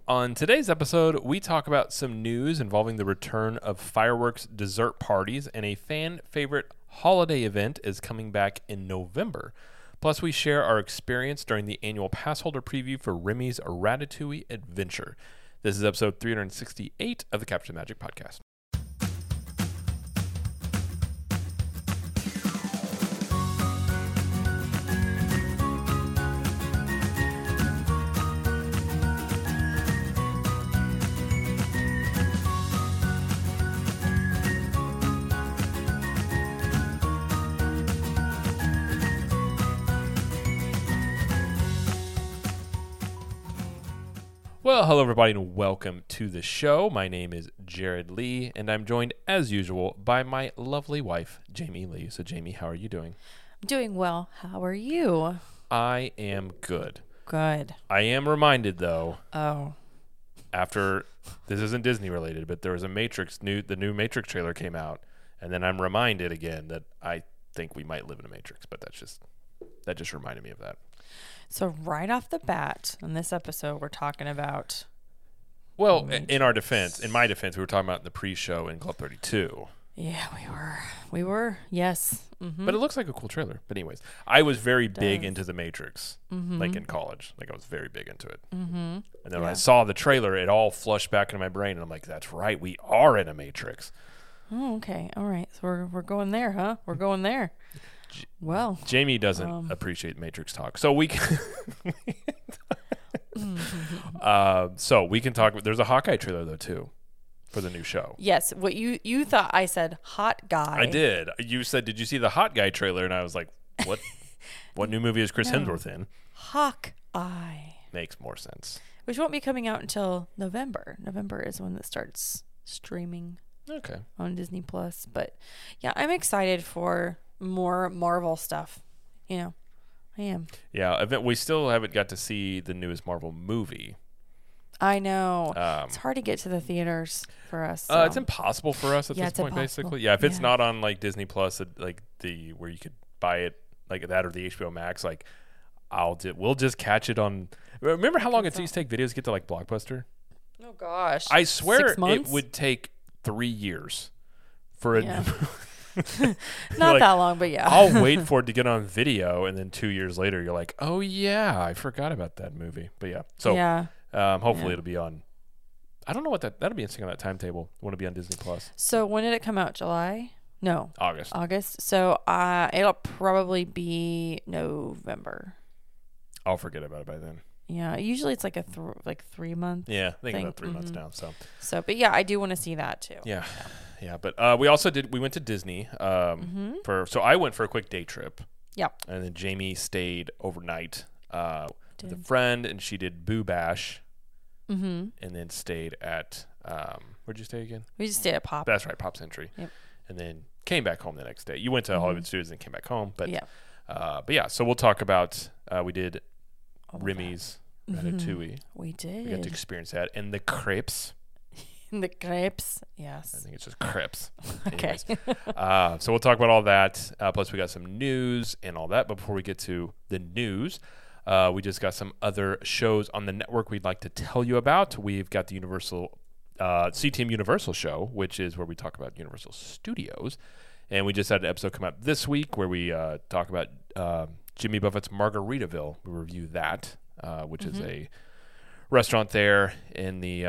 On today's episode, we talk about some news involving the return of fireworks dessert parties, and a fan favorite holiday event is coming back in November. Plus, we share our experience during the annual pass holder preview for Remy's Ratatouille Adventure. This is episode 368 of the Capture the Magic podcast. Well, hello everybody and welcome to the show. My name is Jared Lee and I'm joined as usual by my lovely wife, Jamie Lee. So Jamie, how are you doing? I'm doing well. How are you? I am good. Good. I am reminded though, Oh. after, this isn't Disney related, but there was the new Matrix trailer came out, and then I'm reminded again that I think we might live in a Matrix, but that just reminded me of that. So right off the bat, in this episode, we're talking about... Well, in my defense, we were talking about in the pre-show in Club 32. Yeah, we were. Yes. Mm-hmm. But it looks like a cool trailer. But anyways, I was very big into the Matrix, like in college. Like I was very big into it. Mm-hmm. And then when I saw the trailer, it all flushed back into my brain, and I'm like, "That's right, we are in a Matrix." Oh, okay. All right. So we're going there, huh? We're going there. Well, Jamie doesn't appreciate Matrix talk, so we can. So we can talk. There's a Hawkeye trailer though too, for the new show. yes. What you thought I said, hot guy. I did. You said, "Did you see the Hot Guy trailer?" And I was like, "What? What new movie is Chris Hemsworth in?" Hawkeye. Makes more sense. Which won't be coming out until November. November is when it starts streaming. Okay. On Disney Plus. But yeah, I'm excited for more Marvel stuff. You know, I am. Yeah, we still haven't got to see the newest Marvel movie. I know. It's hard to get to the theaters for us. So. It's impossible for us at this point, basically. Yeah, if it's not on like Disney Plus, like where you could buy it like that or the HBO Max, like we'll just catch it on. Remember how long it used to take videos to get to like Blockbuster? Oh gosh, I swear 6 months? It would take 3 years for a new not like, that long, but yeah. I'll wait for it to get on video, and then 2 years later, you're like, oh yeah, I forgot about that movie. But yeah, so hopefully it'll be on. I don't know what that'll be interesting on that timetable. Want to be on Disney Plus? So when did it come out? July? No, August. So it'll probably be November. I'll forget about it by then. Yeah, usually it's like a 3 month. Yeah, I think about 3 months now. So, but yeah, I do want to see that too. Yeah. But we also we went to Disney so I went for a quick day trip. Yep. And then Jamie stayed overnight with a friend, and she did Boo Bash. Mm-hmm. And then stayed at where'd you stay again? We just stayed at Pop. That's right, Pop Century. Yep. And then came back home the next day. You went to Hollywood Studios and came back home. But yeah, so we'll talk about we did Remy's Ratatouille. We did. We got to experience that. And the crepes. The crepes, yes. I think it's just crepes. Okay. So we'll talk about all that. Plus, we got some news and all that. But before we get to the news, we just got some other shows on the network we'd like to tell you about. We've got the CTM Universal show, which is where we talk about Universal Studios. And we just had an episode come out this week where we talk about Jimmy Buffett's Margaritaville. We review that, which is a restaurant there in the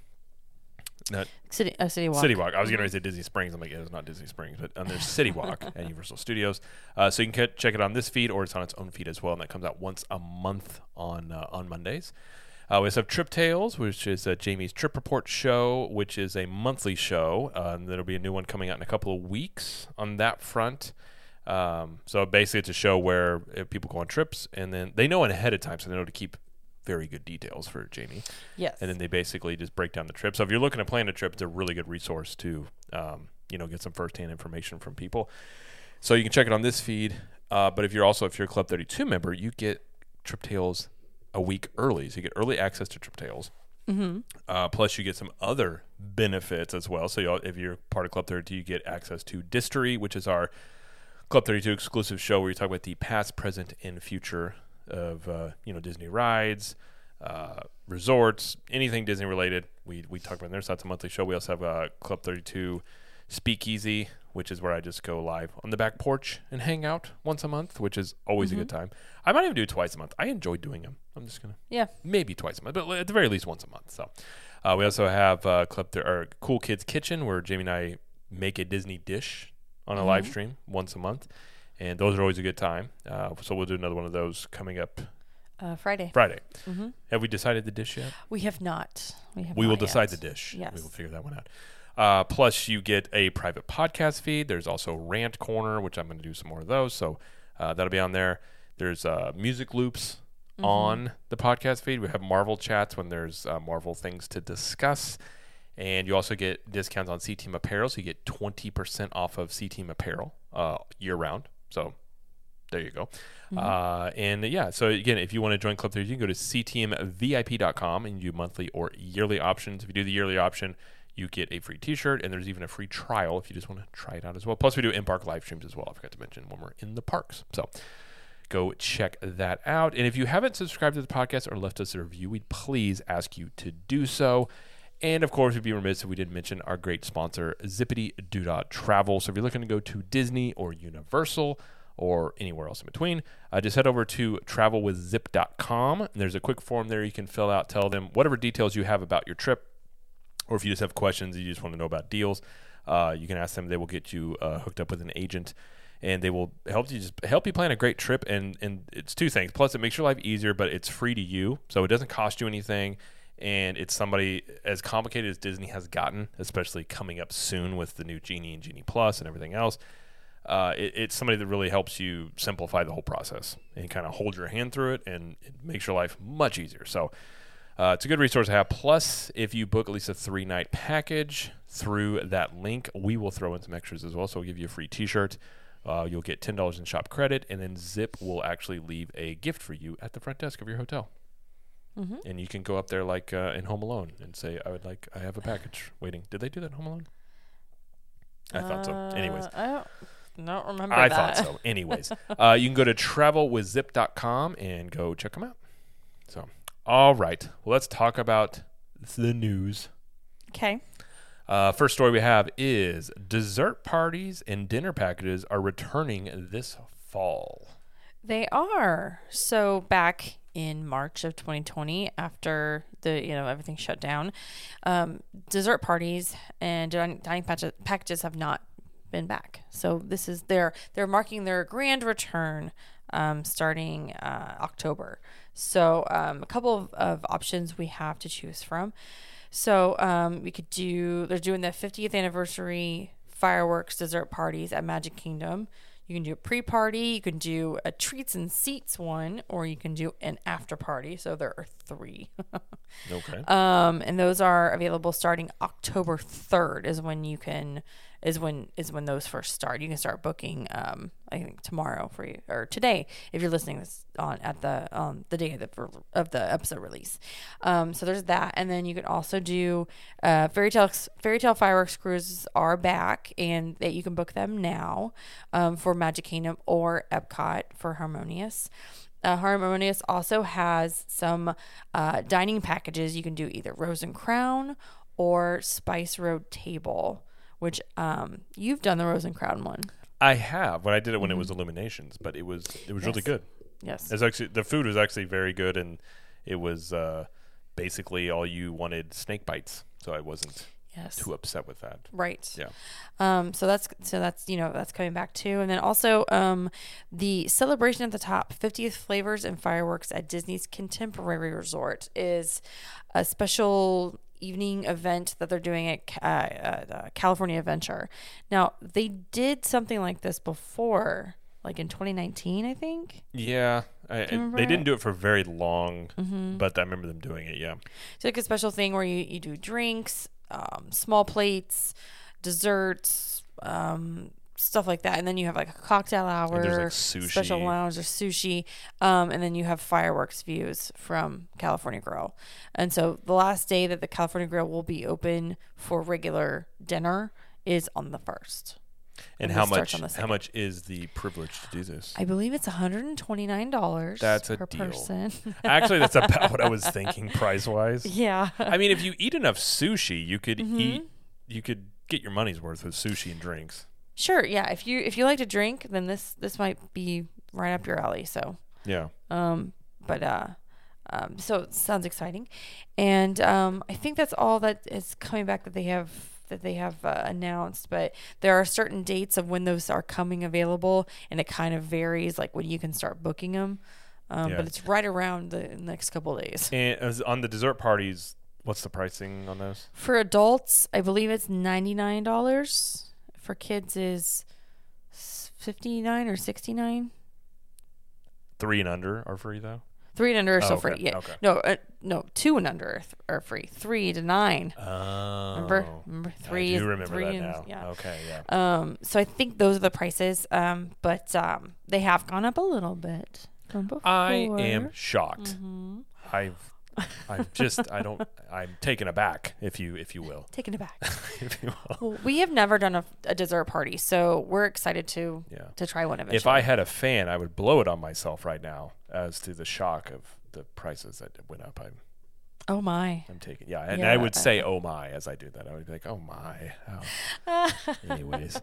City Walk. City Walk. I was going to say Disney Springs. I'm like, it's not Disney Springs, but there's City Walk at Universal Studios. So you can check it on this feed, or it's on its own feed as well, and that comes out once a month on Mondays. We also have Trip Tales, which is Jamie's Trip Report show, which is a monthly show. There'll be a new one coming out in a couple of weeks on that front. So basically, it's a show where people go on trips, and then they know ahead of time, so they know to keep very good details for Jamie. Yes. And then they basically just break down the trip. So if you're looking to plan a trip, it's a really good resource to, get some firsthand information from people. So you can check it on this feed. But if you're a Club 32 member, you get Trip Tales a week early. So you get early access to Trip Tales. Mm-hmm. Plus you get some other benefits as well. So if you're part of Club 32, you get access to Distery, which is our Club 32 exclusive show where you talk about the past, present, and future of Disney rides, resorts, anything Disney related. We talk about there. So that's a monthly show. We also have Club 32 Speakeasy, which is where I just go live on the back porch and hang out once a month, which is always a good time. I might even do it twice a month. I enjoy doing them. I'm just gonna maybe twice a month, but at the very least once a month. So we also have Cool Kids Kitchen, where Jamie and I make a Disney dish on a live stream once a month, and those are always a good time. So we'll do another one of those coming up Friday. Have we decided the dish yet? We have not. We will decide the dish. Yes. We will figure that one out. Plus, you get a private podcast feed. There's also Rant Corner, which I'm going to do some more of those. So that'll be on there. There's music loops on the podcast feed. We have Marvel chats when there's Marvel things to discuss. And you also get discounts on C-Team apparel. So you get 20% off of C-Team apparel year-round. So there you go. So again, if you want to join Club 30, you can go to ctmvip.com and you do monthly or yearly options. If you do the yearly option, you get a free t-shirt, and there's even a free trial if you just want to try it out as well. Plus, we do in-park live streams as well. I forgot to mention when we're in the parks. So go check that out. And if you haven't subscribed to the podcast or left us a review, we'd please ask you to do so. And, of course, we'd be remiss if we didn't mention our great sponsor, Zippity Doo Travel. So if you're looking to go to Disney or Universal or anywhere else in between, just head over to travelwithzip.com. And there's a quick form there you can fill out. Tell them whatever details you have about your trip. Or if you just have questions, you just want to know about deals, you can ask them. They will get you hooked up with an agent, and they will help you plan a great trip. And it's two things. Plus, it makes your life easier, but it's free to you, so it doesn't cost you anything. And it's somebody as complicated as Disney has gotten, especially coming up soon with the new Genie and Genie Plus and everything else. It's somebody that really helps you simplify the whole process and kind of hold your hand through it, and it makes your life much easier. So it's a good resource to have. Plus, if you book at least a 3-night package through that link, we will throw in some extras as well. So we'll give you a free t-shirt. You'll get $10 in shop credit, and then Zip will actually leave a gift for you at the front desk of your hotel. And you can go up there like in Home Alone and say, I have a package waiting. Did they do that in Home Alone? I thought so. Anyways. I don't remember I that. thought so. Anyways. You can go to travelwithzip.com and go check them out. So, all right. Well, let's talk about the news. Okay. First story we have is dessert parties and dinner packages are returning this fall. They are. So back in March of 2020, after everything shut down, dessert parties and dining packages have not been back. So this is they're marking their grand return starting October. So a couple of options we have to choose from. So they're doing the 50th anniversary fireworks dessert parties at Magic Kingdom. You can do a pre-party, you can do a treats and seats one, or you can do an after party. So there are 3. Okay. And those are available starting October 3rd is when those first start. You can start booking I think tomorrow for you, or today if you're listening this at the day of the episode release. So there's that, and then you can also do fairy tale fireworks cruises are back, and that you can book them now for Magic Kingdom or Epcot for Harmonious. Harmonious also has some dining packages. You can do either Rose and Crown or Spice Road Table, which you've done the Rose and Crown one. I have. When I did it when it was Illuminations, but it was really good. Yes. It's actually, the food was actually very good, and it was basically all you wanted snake bites, so I wasn't too upset with that. Right. Yeah. So that's that's coming back too, and then also the Celebration at the Top 50th Flavors and Fireworks at Disney's Contemporary Resort is a special evening event that they're doing at California Adventure. Now, they did something like this before, like in 2019, I think. Yeah. They didn't do it for very long, but I remember them doing it, yeah. It's like a special thing where you do drinks, small plates, desserts, stuff like that, and then you have like a cocktail hour, there's like sushi, special lounge, or sushi, and then you have fireworks views from California Grill. And so the last day that the California Grill will be open for regular dinner is on the 1st. And this starts on the how 2nd. much is the privilege to do this? I believe it's $129 That's a per deal. person. Actually, that's about what I was thinking price wise. Yeah. I mean, if you eat enough sushi, you could Mm-hmm. you could get your money's worth with sushi and drinks. Sure. Yeah. If you like to drink, then this might be right up your alley. So, Yeah. so it sounds exciting. And I think that's all that is coming back that they have announced, but there are certain dates of when those are coming available, and it kind of varies, like when you can start booking them. Yeah. But it's right around the next couple of days. And on the dessert parties, what's the pricing on those? For adults, I believe it's $99. For kids is $59 or $69. 3 and under are free though. 3 and under are still okay. free. Yeah. Okay. No, 2 and under are free. 3 to 9. Oh. Remember 3 I is do remember 3 that and, now. yeah. Okay, yeah. So I think those are the prices. But they have gone up a little bit from before. I am shocked. Mm-hmm. I'm taken aback, if you will. Taken aback. If you will. Well, we have never done a dessert party, so we're excited to try one eventually. If I had a fan, I would blow it on myself right now as to the shock of the prices that went up. Oh my. I'm taking, and Yeah. I would say, oh my, as I do that. I would be like, oh my. Oh. Anyways,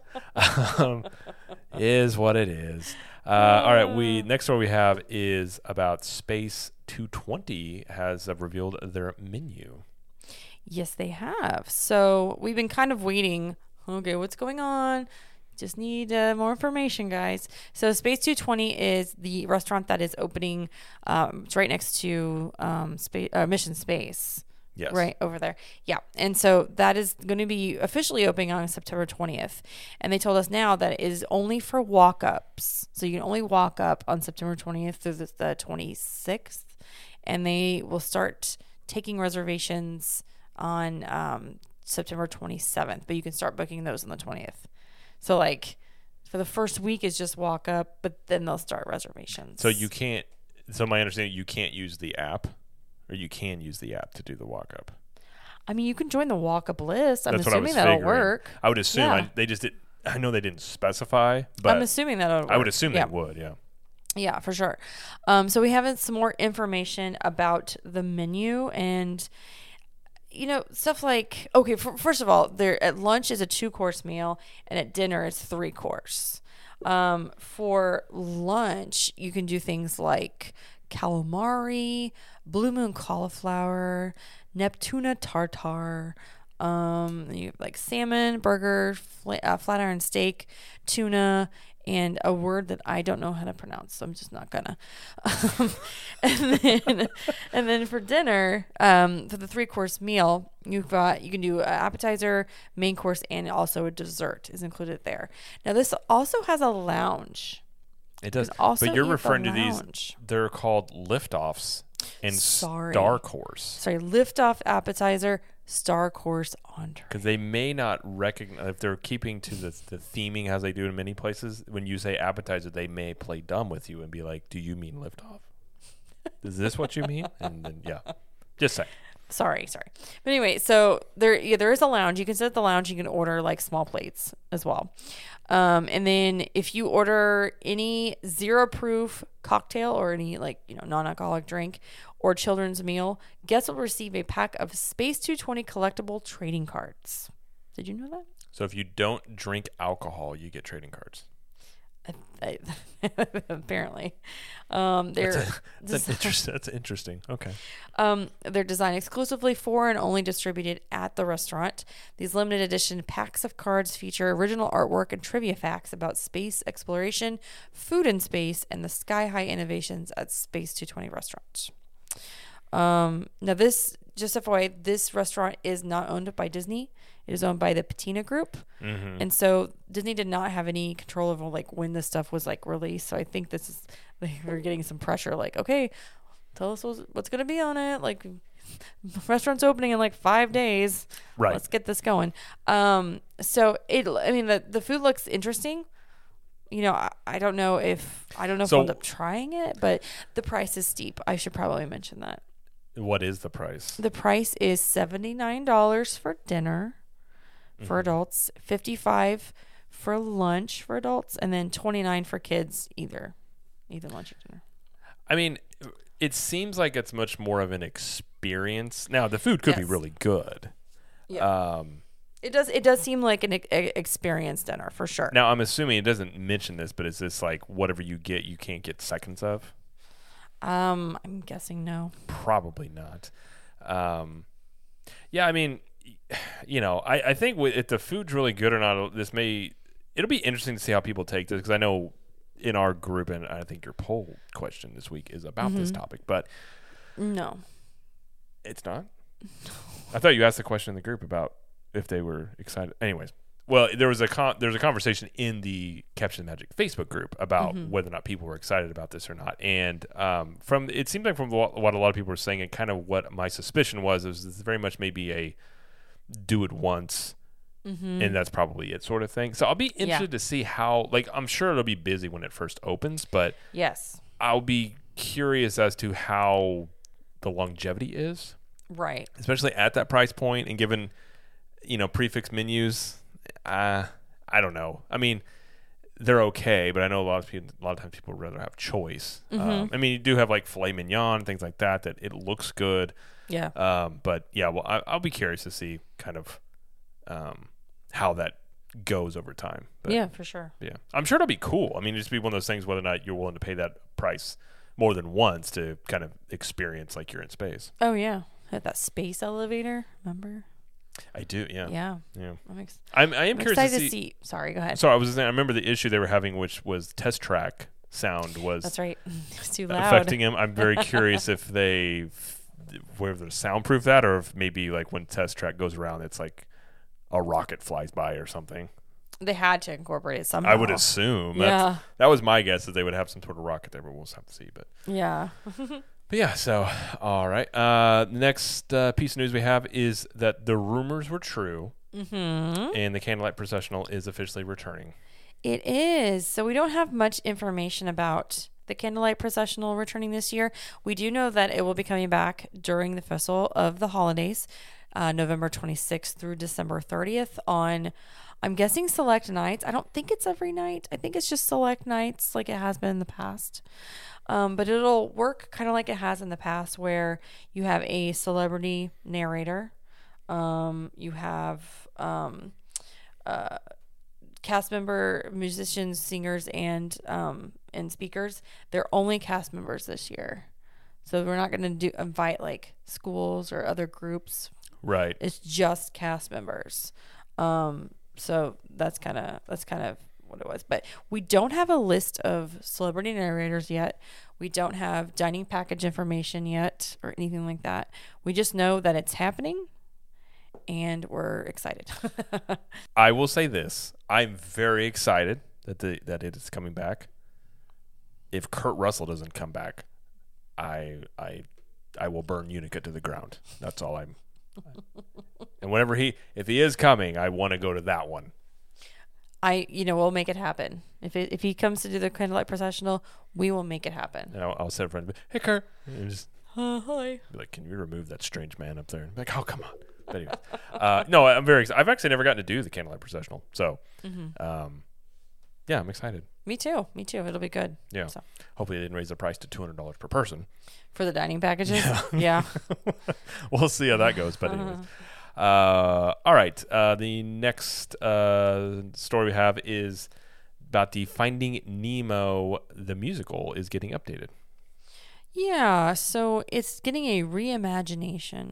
is what it is. All right, next story we have is about Space 220 has revealed their menu. Yes, they have. So we've been kind of waiting. Okay, what's going on? Just need more information, guys. So Space 220 is the restaurant that is opening. It's right next to Mission Space. Yes. Right over there. Yeah. And so that is going to be officially opening on September 20th. And they told us now that it is only for walk-ups. So you can only walk up on September 20th through the 26th. And they will start taking reservations on September 27th. But you can start booking those on the 20th. So like for the first week is just walk up, but then they'll start reservations. So you can't, so my understanding, you can't use the app. Or you can use the app to do the walk up. I mean, you can join the walk up list. I'm That's what I assuming was that'll figuring. work. I would assume. Yeah. They just did. I know they didn't specify, but I'm assuming that'll work. I would assume Yeah. they would. Yeah. Yeah, for sure. So we have some more information about the menu and, stuff like, okay, first of all, there at lunch is a 2-course meal and at dinner it's 3-course. For lunch, you can do things like calamari, blue moon cauliflower, Neptuna tartare, you have like salmon, burger, flat iron steak, tuna, and a word that I don't know how to pronounce, so I'm just not gonna. And then for dinner, for the 3-course meal, you can do an appetizer, main course, and also a dessert is included there. Now this also has a lounge. It does. Also But you're eat the referring to these. lounge. They're called liftoffs and Sorry. star course. Sorry, lift off appetizer, star course entree. Because they may not recognize, if they're keeping to the theming as they do in many places, when you say appetizer, they may play dumb with you and be like, do you mean liftoff? Is this what you mean? And then, just say. Sorry. But anyway, so there is a lounge. You can sit at the lounge. You can order like small plates as well. And then if you order any 0-proof cocktail or any non-alcoholic drink or children's meal, guests will receive a pack of Space 220 collectible trading cards. Did you know that? So if you don't drink alcohol, you get trading cards. Apparently, That's interesting. Okay. They're designed exclusively for and only distributed at the restaurant. These limited edition packs of cards feature original artwork and trivia facts about space exploration, food in space, and the sky-high innovations at Space 220 restaurants. Now this, just FYI, this restaurant is not owned by Disney. It is owned by the Patina Group. Mm-hmm. And so Disney did not have any control over when this stuff was released. So I think we're getting some pressure. Okay, tell us what's going to be on it. Restaurant's opening in 5 days. Right. Let's get this going. So the food looks interesting. I don't know if I'll end up trying it, but the price is steep. I should probably mention that. What is the price? The price is $79 for dinner for adults, $55 for lunch for adults, and then $29 for kids, either lunch or dinner. I mean, it seems like it's much more of an experience. Now, the food could be really good. Yeah. It does seem like an experience dinner for sure. Now, I'm assuming it doesn't mention this, but is this like whatever you get, you can't get seconds of? I'm guessing no. Probably not. Yeah, I mean, I think if the food's really good or not, it'll be interesting to see how people take this, because I know in our group, and I think your poll question this week is about this topic, but no, it's not. I thought you asked the question in the group about if they were excited. Anyways, well, there's a conversation in the Caption Magic Facebook group about whether or not people were excited about this or not. And it seemed like from what a lot of people were saying, and kind of what my suspicion was this very much maybe a do it once, and that's probably it sort of thing. So I'll be interested to see how, like, I'm sure it'll be busy when it first opens, but yes, I'll be curious as to how the longevity is. Right. Especially at that price point, and given, prefix menus, I don't know. I mean, they're okay, but I know a lot of times people would rather have choice. I mean, you do have like filet mignon, things like that it looks good. Yeah. But yeah, well, I'll be curious to see kind of how that goes over time. But, yeah, for sure. Yeah, I'm sure it'll be cool. I mean, it'll just be one of those things whether or not you're willing to pay that price more than once to kind of experience like you're in space. Oh yeah, had that space elevator. Remember? I do. Yeah. Yeah. I am curious excited to see. Sorry, go ahead. So I was saying, I remember the issue they were having, which was test track sound was. That's right. It's too loud. Affecting him. I'm very curious if whether to soundproof that, or if maybe like when test track goes around, it's like a rocket flies by or something. They had to incorporate it somehow. I would assume. Yeah. That was my guess, that they would have some sort of rocket there, but we'll have to see. But yeah. But yeah, so all right. Next piece of news we have is that the rumors were true, and the Candlelight Processional is officially returning. It is. So we don't have much information about the Candlelight Processional returning this year. We do know that it will be coming back during the Festival of the Holidays, November 26th through December 30th on, I'm guessing, select nights. I don't think it's every night. I think it's just select nights like it has been in the past. But it'll work kind of like it has in the past, where you have a celebrity narrator. You have cast member, musicians, singers, and speakers. They're only cast members this year, so we're not going to invite like schools or other groups. Right. It's just cast members. So that's kind of what it was. But we don't have a list of celebrity narrators yet. We don't have dining package information yet or anything like that. We just know that it's happening, and we're excited. I will say this: I'm very excited that it is coming back. If Kurt Russell doesn't come back, I will burn Unica to the ground. That's all I'm. And if he is coming, I want to go to that one. We'll make it happen. If he comes to do the Candlelight Processional, we will make it happen. And I'll set a friend, hey Kurt, and just hi. Be like, can you remove that strange man up there? And be like, oh come on. But anyways, no, I'm very excited. I've actually never gotten to do the Candlelight Processional, so yeah, I'm excited. Me too. It'll be good. Yeah. So. Hopefully they didn't raise the price to $200 per person for the dining packages. Yeah. We'll see how that goes. But anyways. All right. The next story we have is about the Finding Nemo, the musical, is getting updated. Yeah, so it's getting a reimagining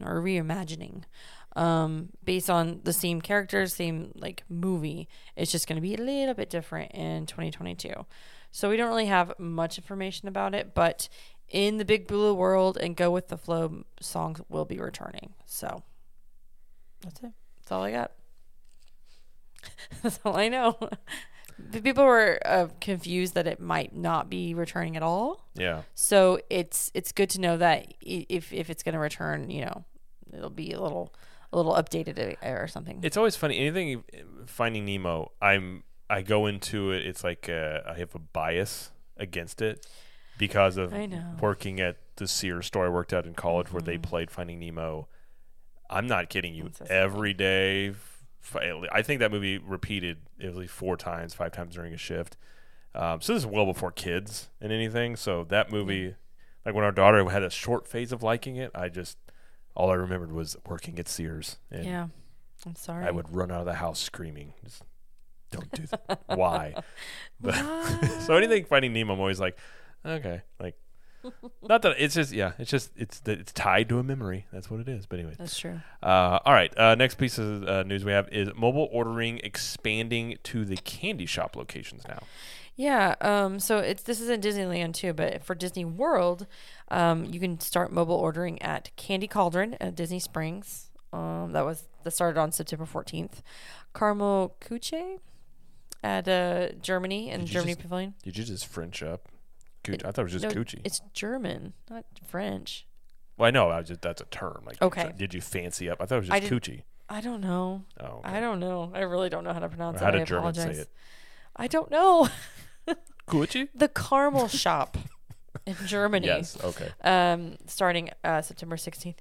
based on the same characters, same like movie. It's just going to be a little bit different in 2022. So we don't really have much information about it, but in the Big Blue World and Go With The Flow songs will be returning. So that's it. That's all I got. That's all I know. People were confused that it might not be returning at all. Yeah. So it's good to know that if it's going to return, it'll be a little updated or something. It's always funny. Anything Finding Nemo, I go into it. It's like I have a bias against it because of working at the Sears store I worked at in college, where they played Finding Nemo. I'm not kidding you. Every day I think that movie repeated at least 4 times, 5 times during a shift. So this is well before kids and anything. So that movie, like when our daughter had a short phase of liking it, all I remembered was working at Sears. And Yeah. I'm sorry. I would run out of the house screaming, just don't do that. Why? But, so anything Finding Nemo, I'm always like, okay, like, not that it's tied to a memory. That's what it is. But anyway, That's true. all right. Next piece of news we have is mobile ordering expanding to the candy shop locations now. Yeah. So this is in Disneyland too, but for Disney World, you can start mobile ordering at Candy Cauldron at Disney Springs. That started on September 14th. Carmel Cuche at Germany and Germany Pavilion. Did you just French up? I thought it was just Coochie. It's German, not French. Well, I know. That's a term. Like, okay. Did you fancy up? I thought it was just Coochie. I don't know. Oh, okay. I don't know. I really don't know how to pronounce it. How did Germans say it? I don't know. Coochie? The Caramel Shop in Germany. Yes. Okay. Starting September 16th.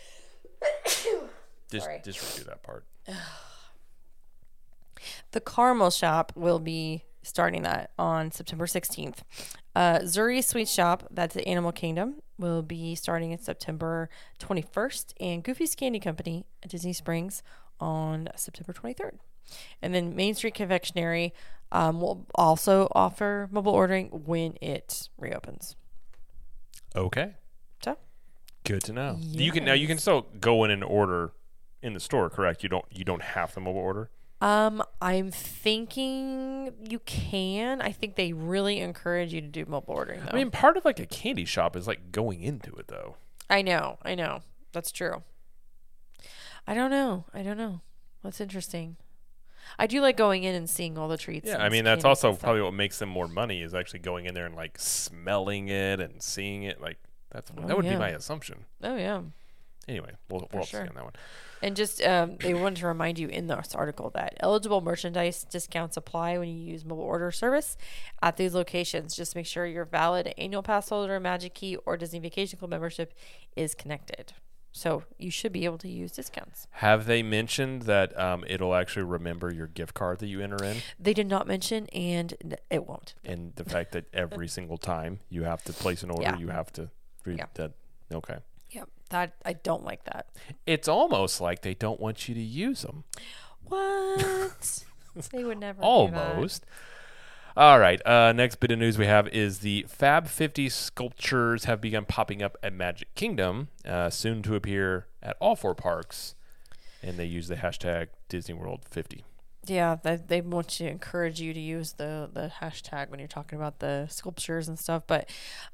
Just redo that part. The Caramel Shop will be starting that on September 16th. Zuri Sweet Shop, that's at Animal Kingdom, will be starting in September 21st. And Goofy's Candy Company at Disney Springs on September 23rd. And then Main Street Confectionery will also offer mobile ordering when it reopens. Okay. So good to know. Yes. You can still go in and order in the store, correct? You don't have to mobile order? I'm thinking you can. I think they really encourage you to do mobile ordering though. I mean, part of like a candy shop is like going into it though. I know. That's true. I don't know. That's interesting. I do like going in and seeing all the treats. Yeah, I mean, that's also probably what makes them more money is actually going in there and like smelling it and seeing it. Like that would be my assumption. Oh yeah. Anyway, we'll see on that one. And just they wanted to remind you in this article that eligible merchandise discounts apply when you use mobile order service at these locations. Just make sure your valid annual pass holder, Magic Key, or Disney Vacation Club membership is connected. So you should be able to use discounts. Have they mentioned that it'll actually remember your gift card that you enter in? They did not mention, and it won't. And the fact that every single time you have to place an order, you have to read that. Okay. Yep. That I don't like that. It's almost like they don't want you to use them. What? They would never. Almost. All right. Next bit of news we have is the Fab 50 sculptures have begun popping up at Magic Kingdom, soon to appear at all 4 parks, and they use the hashtag Disney World 50. Yeah, they want to encourage you to use the hashtag when you're talking about the sculptures and stuff. But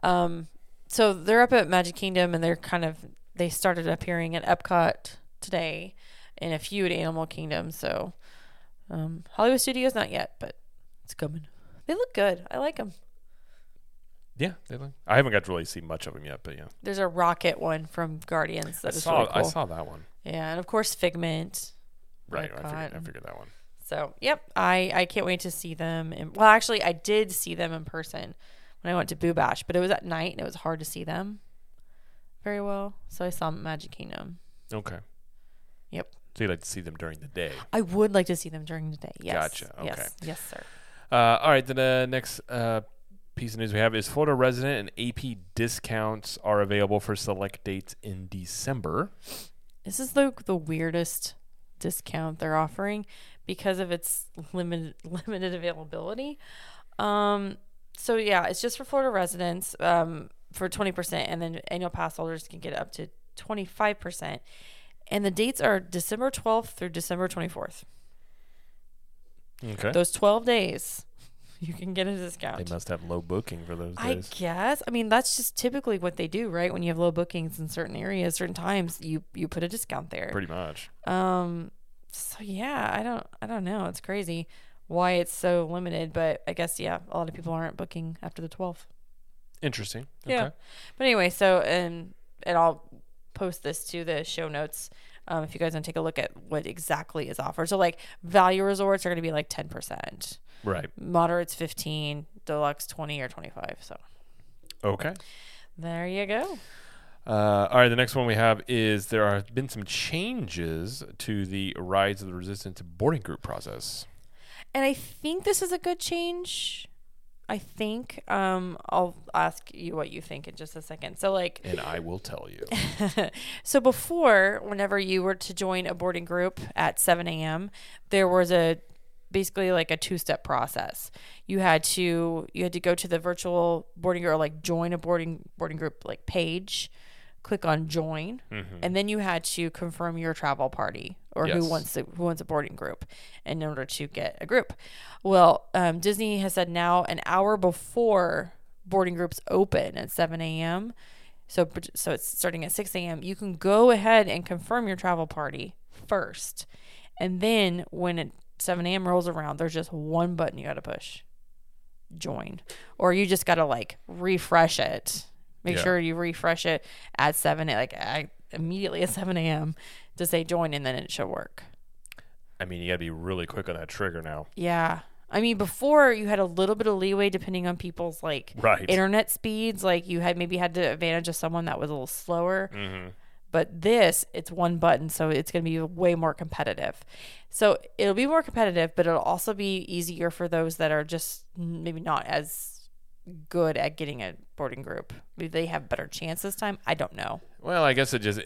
so they're up at Magic Kingdom, and they started appearing at Epcot today, and a few at Animal Kingdom. So Hollywood Studios not yet, but it's coming. They look good. I like them. Yeah, they look. I haven't got to really see much of them yet, but yeah. There's a rocket one from Guardians that is really cool. I saw that one. Yeah, and of course Figment. Right, I figured that one. So, yep, I can't wait to see them. Well, actually, I did see them in person when I went to Boo Bash, but it was at night and it was hard to see them very well. So I saw them at Magic Kingdom. Okay. Yep. So you'd like to see them during the day? I would like to see them during the day. Yes. Gotcha. Okay. Yes, sir. All right. The next piece of news we have is Florida resident and AP discounts are available for select dates in December. This is the weirdest discount they're offering because of its limited availability. So yeah, it's just for Florida residents for 20%, and then annual pass holders can get up to 25%. And the dates are December 12th through December 24th. Okay. Those 12 days, you can get a discount. They must have low booking for those days. I guess. I mean, that's just typically what they do, right? When you have low bookings in certain areas, certain times, you put a discount there. Pretty much. So yeah, I don't know. It's crazy why it's so limited, but I guess a lot of people aren't booking after the 12th. Interesting. Yeah. Okay. But anyway, so and I'll post this to the show notes if you guys want to take a look at what exactly is offered. So like value resorts are going to be like 10%. Right. Moderate's 15, deluxe 20 or 25. So okay. there you go. All right, the next one we have is there have been some changes to the Rise of the Resistance boarding group process. And I think this is a good change. I think. I'll ask you what you think in just a second. So, like, And I will tell you. so before, whenever you were to join a boarding group at 7 a.m., there was basically like a two-step process. You had to go to the virtual boarding group, or like join a boarding group like page, click on join, and then you had to confirm your travel party or who wants a boarding group in order to get a group. Well, Disney has said now an hour before boarding groups open at 7 a.m. So it's starting at 6 a.m. You can go ahead and confirm your travel party first. And then when 7 a.m. rolls around, there's just one button you got to push. Join. Or you just got to like refresh it. Make sure you refresh it at 7, immediately at 7 a.m. to say join, and then it should work. I mean, you got to be really quick on that trigger now. Yeah. I mean, before you had a little bit of leeway depending on people's like internet speeds. Like you had the advantage of someone that was a little slower. But it's one button, so it's going to be way more competitive. So it'll be more competitive, but it'll also be easier for those that are just maybe not as good at getting a boarding group. Maybe they have better chance this time. I don't know. Well, I guess it just,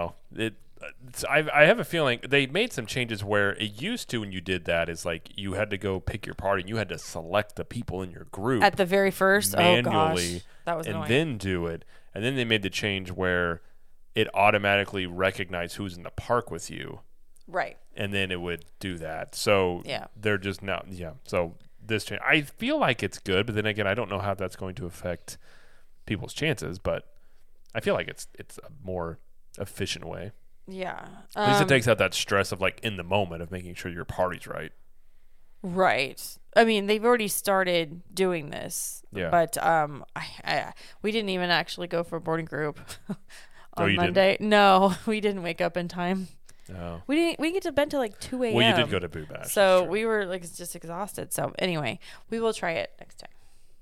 I have a feeling they made some changes where it used to, when you did that, is like you had to go pick your party and you had to select the people in your group at the very first manually. Oh gosh, that was annoying. Then do it. And then they made the change where it automatically recognized who's in the park with you. Right. And then it would do that. So they're just now, so this change, I feel like it's good, but then again, I don't know how that's going to affect people's chances, but I feel like it's a more efficient way. Yeah. At least it takes out that stress of like in the moment of making sure your party's right. Right. I mean, they've already started doing this. Yeah. But we didn't even actually go for a boarding group on Monday. Didn't? No, we didn't wake up in time. No. We didn't get to bed till like 2 a.m. Well, you did go to Boo Bash. So we were like just exhausted. So anyway, we will try it next time.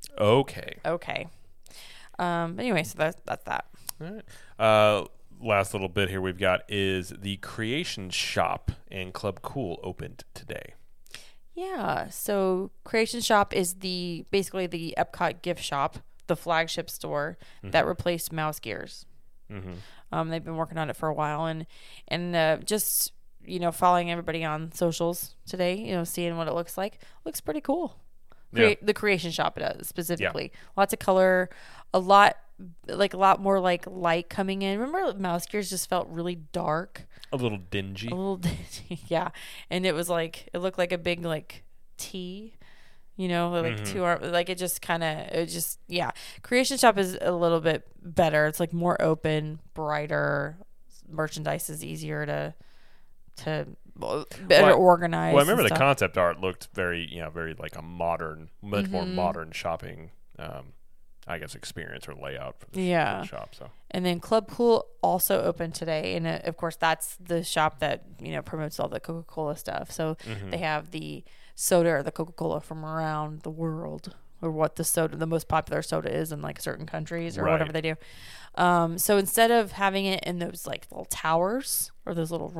Okay. Anyway, so that's that. All right. Last little bit here we've got is the Creation Shop and Club Cool opened today. Yeah. So Creation Shop is basically the Epcot gift shop, the flagship store that replaced Mouse Gears. They've been working on it for a while, and just following everybody on socials today, seeing what it looks like. Looks pretty cool. The Creation Shop it does specifically. Lots of color, a lot more like light coming in. Remember, Mouse Gears just felt really dark, a little dingy. Yeah, and it was like it looked like a big like T. Like two arms, like it just Creation Shop is a little bit better. It's like more open, brighter. Merchandise is easier to better organized. Well, I remember the concept art looked very like a modern, much more modern shopping, I guess, experience or layout for the shop. So. And then Club Cool also opened today, and of course that's the shop that promotes all the Coca-Cola stuff. So they have the soda or the Coca-Cola from around the world, or what the most popular soda is in like certain countries or whatever they do. So instead of having it in those like little towers or those little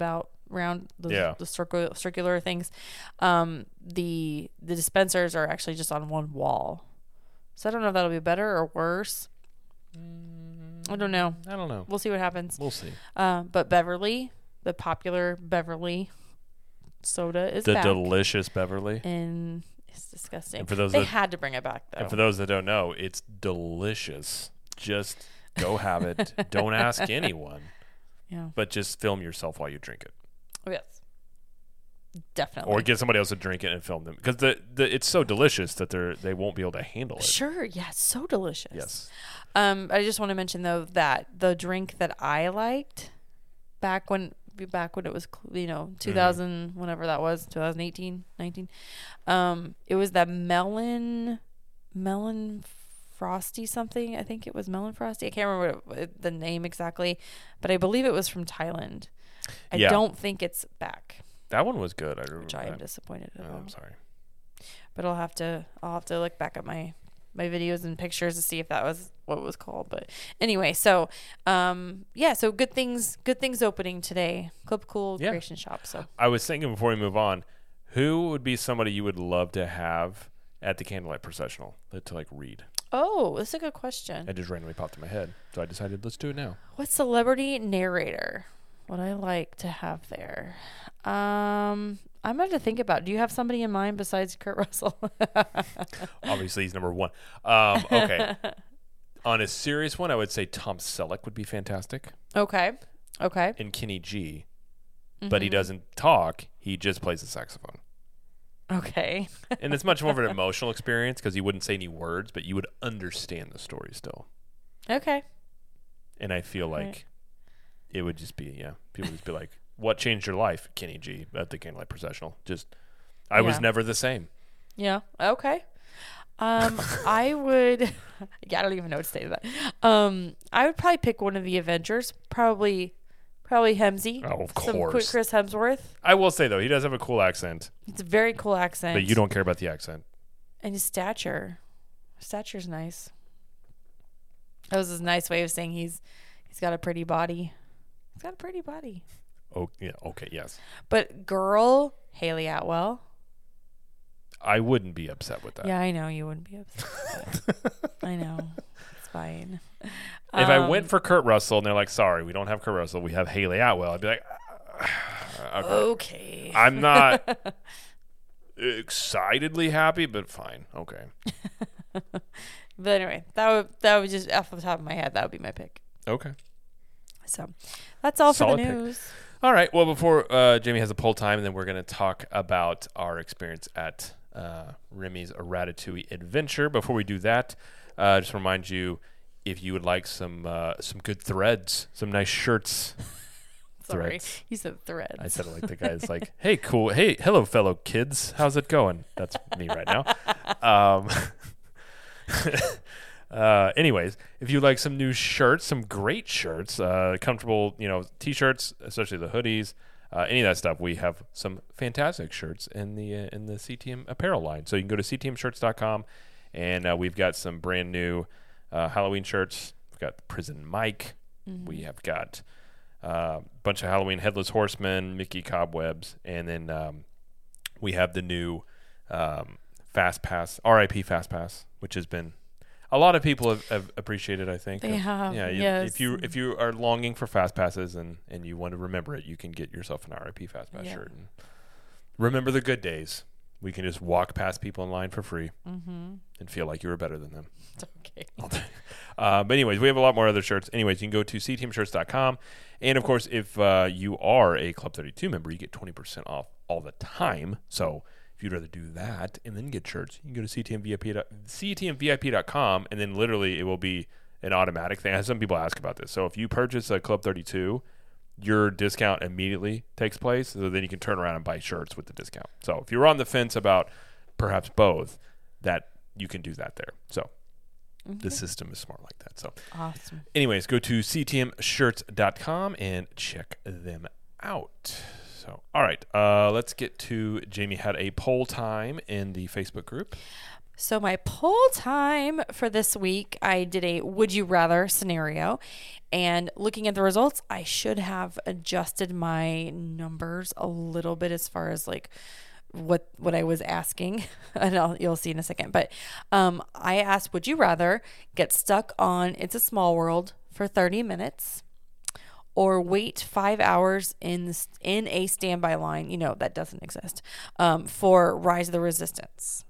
the circular things, the dispensers are actually just on one wall. So I don't know if that'll be better or worse. I don't know. We'll see what happens. We'll see. But Beverly, the popular Beverly soda is back. The delicious Beverly. And it's disgusting. And for those they had to bring it back, though. And for those that don't know, it's delicious. Just go have it. Don't ask anyone. Yeah. But just film yourself while you drink it. Oh, yes. Definitely. Or get somebody else to drink it and film them. Because it's so delicious that they won't be able to handle it. Sure. Yeah, it's so delicious. Yes. I just want to mention, though, that the drink that I liked back when it was 2000 whenever that was, 2018 19, it was that melon frosty something. I think it was melon frosty. I can't remember the name exactly, but I believe it was from Thailand. I don't think it's back. That one was good. I remember which I am disappointed about. I'm sorry, but I'll have to look back at my my videos and pictures to see if that was what it was called. But anyway, so so good things opening today. Clip Cool Creation Shop. So I was thinking before we move on, who would be somebody you would love to have at the Candlelight Processional to like read? Oh, that's a good question. It just randomly popped in my head, so I decided let's do it now. What celebrity narrator would I like to have there? I'm going to think about. Do you have somebody in mind besides Kurt Russell? Obviously, he's number one. Okay. On a serious one, I would say Tom Selleck would be fantastic. Okay. And Kenny G. But he doesn't talk. He just plays the saxophone. Okay. And it's much more of an emotional experience because he wouldn't say any words, but you would understand the story still. Okay. And I feel like it would just be, people would just be like, what changed your life, Kenny G, at the Candlelight Processional? I was never the same. Yeah. Okay. I would, I don't even know what to say to that. I would probably pick one of the Avengers, probably Hemsy. Oh, of Some course. Chris Hemsworth. I will say, though, he does have a cool accent. It's a very cool accent. But you don't care about the accent. And his stature. Stature's nice. That was his nice way of saying he's got a pretty body. He's got a pretty body. Oh, yeah. Okay, yes. But girl, Haley Atwell. I wouldn't be upset with that. Yeah, I know you wouldn't be upset with that. I know. It's fine. If I went for Kurt Russell and they're like, sorry, we don't have Kurt Russell, we have Haley Atwell, I'd be like, okay. I'm not excitedly happy, but fine. Okay. But anyway, that would just off the top of my head, that would be my pick. Okay. So that's all Solid for the pick. news. All right. Well, before Jamie has a poll time, and then we're going to talk about our experience at Remy's Ratatouille Adventure. Before we do that, just remind you, if you would like some good threads, some nice shirts. Sorry, threads. you said threads. I said it like the guy's like, hey, cool. Hey, hello, fellow kids. How's it going? That's me right now. Anyways, if you like some new shirts, some great shirts, comfortable, t-shirts, especially the hoodies, any of that stuff, we have some fantastic shirts in the CTM apparel line. So you can go to ctmshirts.com, and we've got some brand new Halloween shirts. We've got Prison Mike. Mm-hmm. We have got a bunch of Halloween Headless Horsemen, Mickey Cobwebs, and then we have the new Fast Pass, RIP Fast Pass, which has been a lot of people have appreciated, I think. They have. Yeah. Yes. If you are longing for Fast Passes and you want to remember it, you can get yourself an RIP Fast Pass shirt and remember the good days. We can just walk past people in line for free and feel like you were better than them. Okay. But anyways, we have a lot more other shirts. Anyways, you can go to ctmshirts.com. And, of course, if you are a Club 32 member, you get 20% off all the time. So if you'd rather do that and then get shirts, you can go to ctmvip.com, and then literally it will be an automatic thing. I have some people ask about this. So if you purchase a Club 32, your discount immediately takes place. So then you can turn around and buy shirts with the discount. So if you're on the fence about perhaps both, that you can do that there. So the system is smart like that. So awesome. Anyways, go to ctmshirts.com and check them out. So, all right, let's get to Jamie had a poll time in the Facebook group. So my poll time for this week, I did a would you rather scenario, and looking at the results, I should have adjusted my numbers a little bit as far as like what I was asking, and you'll see in a second. But I asked, would you rather get stuck on It's a Small World for 30 minutes or wait 5 hours in a standby line, that doesn't exist, for Rise of the Resistance?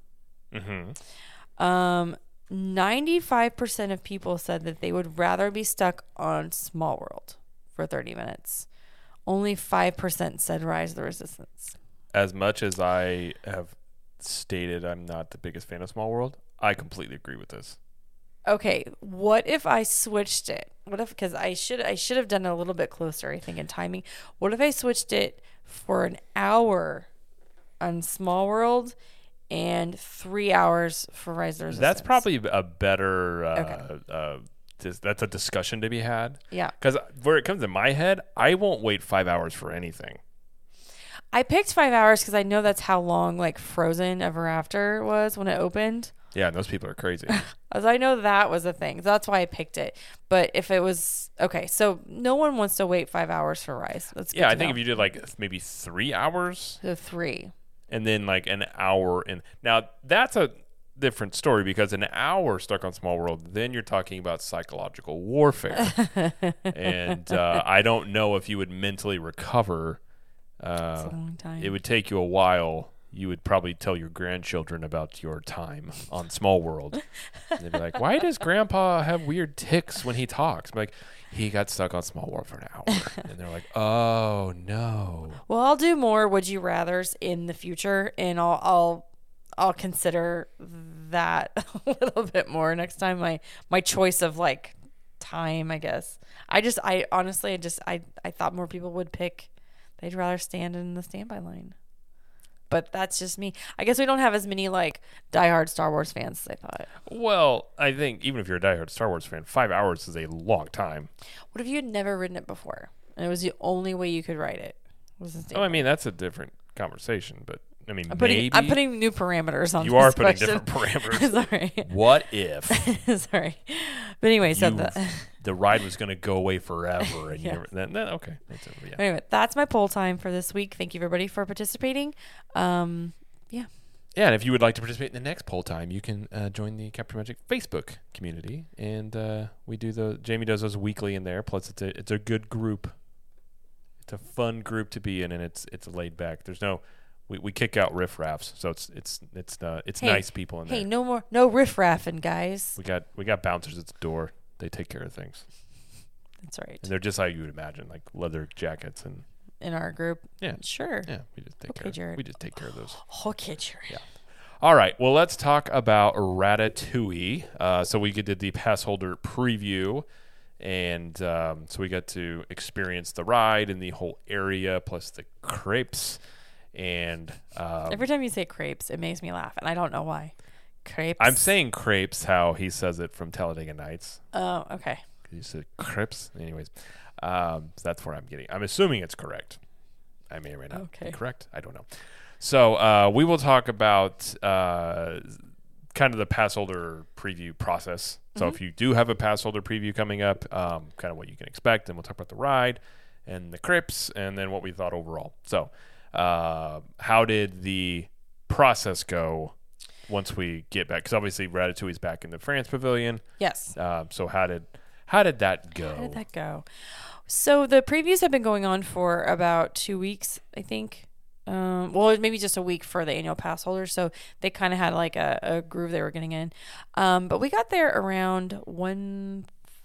95% of people said that they would rather be stuck on Small World for 30 minutes. Only 5% said Rise of the Resistance. As much as I have stated I'm not the biggest fan of Small World, I completely agree with this. Okay, what if I switched it? Because I should have done it a little bit closer, I think, in timing. What if I switched it for an hour on Small World and 3 hours for Rise of the Resistance? That's probably a better that's a discussion to be had. Yeah. Because where it comes in my head, I won't wait 5 hours for anything. I picked 5 hours because I know that's how long like Frozen Ever After was when it opened. Yeah, and those people are crazy. As I know that was a thing. So that's why I picked it. But if it was okay, so no one wants to wait 5 hours for Rise. That's Yeah, I think if you did like maybe 3 hours. So 3. And then like an hour in. Now that's a different story because an hour stuck on Small World, then you're talking about psychological warfare. And I don't know if you would mentally recover. It's a long time. It would take you a while. You would probably tell your grandchildren about your time on Small World. And they'd be like, why does Grandpa have weird tics when he talks? I'm like, he got stuck on Small World for an hour. And they're like, oh, no. Well, I'll do more Would You Rathers in the future, and I'll consider that a little bit more next time. My choice of like time, I guess. I honestly thought more people would pick. They'd rather stand in the standby line. But that's just me. I guess we don't have as many like diehard Star Wars fans as I thought. Well, I think even if you're a diehard Star Wars fan, 5 hours is a long time. What if you had never ridden it before and it was the only way you could ride it? I mean, that's a different conversation, but I mean, I'm maybe putting new parameters on. You are this putting question. different parameters. Sorry. What if? Sorry, but anyway, so the ride was going to go away forever, and Yes. then okay, that's it. Yeah. Anyway, that's my poll time for this week. Thank you everybody for participating. Yeah, and if you would like to participate in the next poll time, you can join the Captain Magic Facebook community, and Jamie does those weekly in there. Plus, it's a good group. It's a fun group to be in, and it's laid back. There's no. We kick out riffraffs, so it's nice people in there. Hey, no riffraffing, guys. We got bouncers at the door. They take care of things. That's right. And they're just like you would imagine, like leather jackets and In our group. yeah, Sure. yeah. We just take Okay, Jared. We just take care of those. Okay, Jared. Yeah. All right. Well, let's talk about Ratatouille. So we did the pass holder preview, and so we got to experience the ride and the whole area, plus the crepes. And Every time you say crepes, it makes me laugh, and I don't know why. Crepes. I'm saying crepes how he says it from Talladega Nights. Oh, okay. He said crepes. Anyways, so that's where I'm getting. I'm assuming it's correct. I may or may not be correct. I don't know. So we will talk about kind of the pass holder preview process. So if you do have a pass holder preview coming up, kind of what you can expect, and we'll talk about the ride and the crepes, and then what we thought overall. So how did the process go once we get back? Because obviously Ratatouille's back in the France Pavilion. Yes. So how did that go? How did that go? So the previews have been going on for about 2 weeks, I think. Well, maybe just a week for the annual pass holders. So they kind of had like a groove they were getting in. But we got there around 1:30,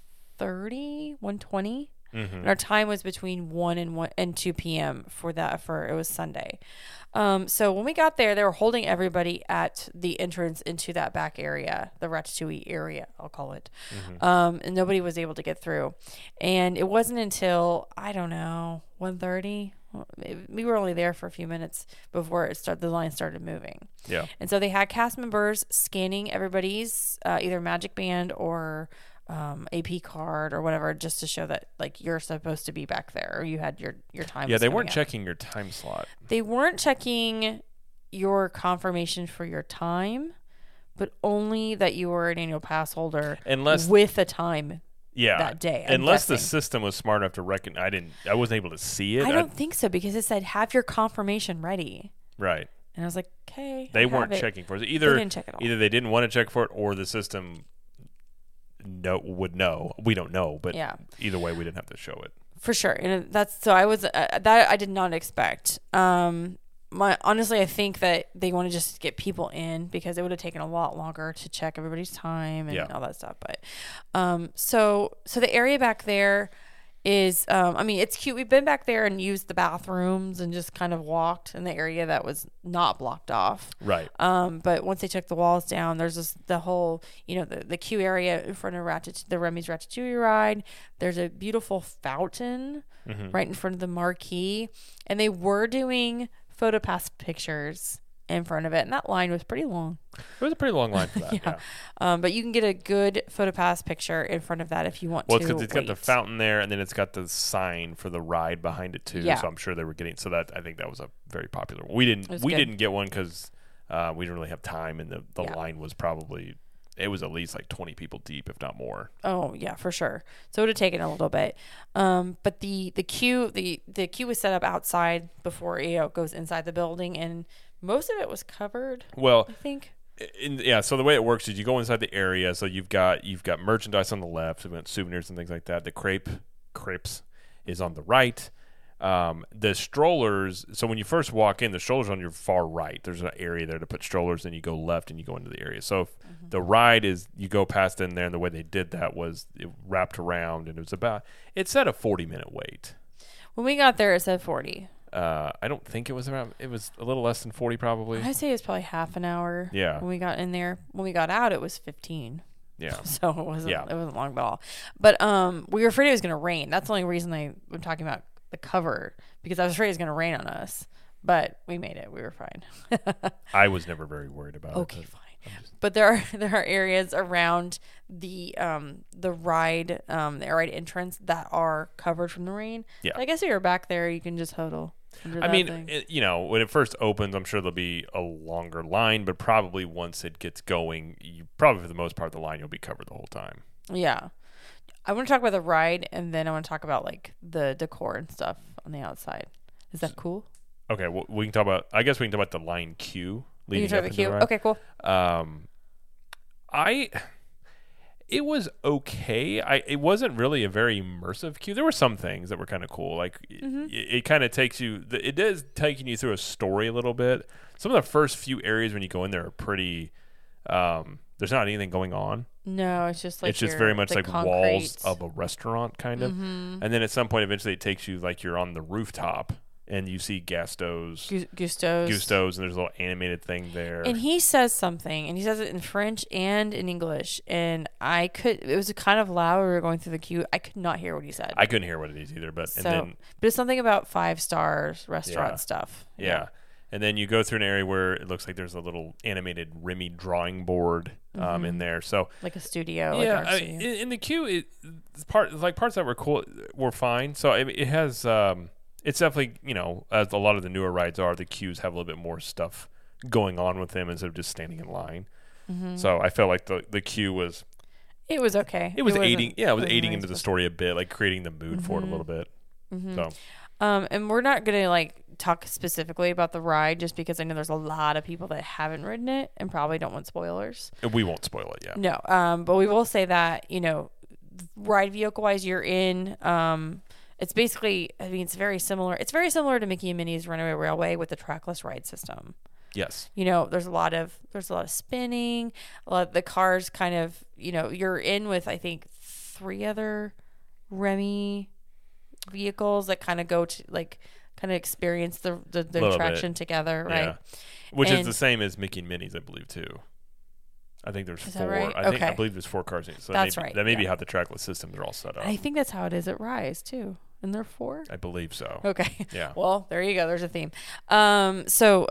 1:20. And our time was between 1 and 2 p.m. for it was Sunday. So when we got there, they were holding everybody at the entrance into that back area, the Ratatouille area, I'll call it. And nobody was able to get through. And it wasn't until, I don't know, 1:30. We were only there for a few minutes before the line started moving. Yeah. And so they had cast members scanning everybody's either Magic Band or AP card or whatever, just to show that like you're supposed to be back there or you had your time. Yeah, they weren't checking your time slot. They weren't checking your confirmation for your time, but only that you were an annual pass holder with a time. Yeah, that day. Unless the system was smart enough to recognize, I wasn't able to see it. I don't think so because it said have your confirmation ready. Right. And I was like, okay. They weren't checking for it. Either they didn't check it all. Either they didn't want to check for it, or the system would know. We don't know, but either way, we didn't have to show it for sure. And that's so. I was that I did not expect. Honestly, I think that they want to just get people in because it would have taken a lot longer to check everybody's time and all that stuff. But so the area back there is, I mean, it's cute. We've been back there and used the bathrooms and just kind of walked in the area that was not blocked off. Right. But once they took the walls down, there's the whole, the queue area in front of the Remy's Ratatouille ride. There's a beautiful fountain right in front of the marquee, and they were doing PhotoPass pictures in front of it, and that line was pretty long. It was a pretty long line for that. Yeah. But you can get a good PhotoPass picture in front of that if you want to. Well, it's because it's got the fountain there, and then it's got the sign for the ride behind it too. Yeah. So I'm sure they were getting. So that I think that was a very popular one. We didn't get one because We didn't really have time, and the line was probably, it was at least like 20 people deep, if not more. Oh yeah, for sure. So it would have taken a little bit. But the queue was set up outside before it goes inside the building, and most of it was covered. Well, I think. So the way it works is you go inside the area. So you've got merchandise on the left, so souvenirs and things like that. The crepes is on the right. The strollers. So when you first walk in, the strollers are on your far right. There's an area there to put strollers. Then you go left and you go into the area. So the ride is, you go past in there, and the way they did that was it wrapped around, and it said a 40-minute wait. When we got there, it said 40. I don't think it was around. It was a little less than 40, probably. I'd say it was probably half an hour. Yeah. When we got in there, when we got out, it was 15. Yeah. So it wasn't long at all. But we were afraid it was going to rain. That's the only reason I'm talking about the cover, because I was afraid it was going to rain on us. But we made it. We were fine. I was never very worried about it. Okay, fine. But there are areas around the ride entrance that are covered from the rain. Yeah. I guess if you're back there, you can just huddle. I mean, when it first opens, I'm sure there'll be a longer line, but probably once it gets going, probably for the most part, the line you'll be covered the whole time. Yeah. I want to talk about the ride, and then I want to talk about like the decor and stuff on the outside. Is that cool? Okay, well, we can talk about. I guess we can talk about the line queue. You can talk about the queue. Okay, cool. It was okay. It wasn't really a very immersive queue. There were some things that were kind of cool. Like it kind of takes you. It is taking you through a story a little bit. Some of the first few areas when you go in there are pretty. There's not anything going on. No, it's just like it's just very much like concrete walls of a restaurant kind of. And then at some point, eventually, it takes you like you're on the rooftop. And you see Gustos, and there's a little animated thing there. And he says something, and he says it in French and in English. And it was kind of loud when we were going through the queue. I could not hear what he said. I couldn't hear what it is either. But it's something about 5-star restaurant stuff. Yeah. And then you go through an area where it looks like there's a little animated Remy drawing board in there. So like a studio. Yeah, like studio. In the queue, parts that were cool were fine. So it has. It's definitely, as a lot of the newer rides are, the queues have a little bit more stuff going on with them instead of just standing in line. So I felt like the queue was... It was okay. It was aiding into the story a bit, like creating the mood for it a little bit. So, and we're not going to talk specifically about the ride just because I know there's a lot of people that haven't ridden it and probably don't want spoilers. We won't spoil it, yeah. No, but we will say that, ride vehicle-wise, you're in... It's basically, it's very similar. It's very similar to Mickey and Minnie's Runaway Railway with the trackless ride system. Yes. There's a lot of spinning. A lot of the cars kind of, you're in with, I think, 3 other Remy vehicles that kind of go to kind of experience the attraction together, right? Yeah. Which is the same as Mickey and Minnie's, I believe, too. I think there's 4. Right? I believe there's 4 cars. So that's right. That may be how the trackless systems are all set up. I think that's how it is at Rise too. And there are 4. I believe so. Okay. Yeah. Well, there you go. There's a theme. But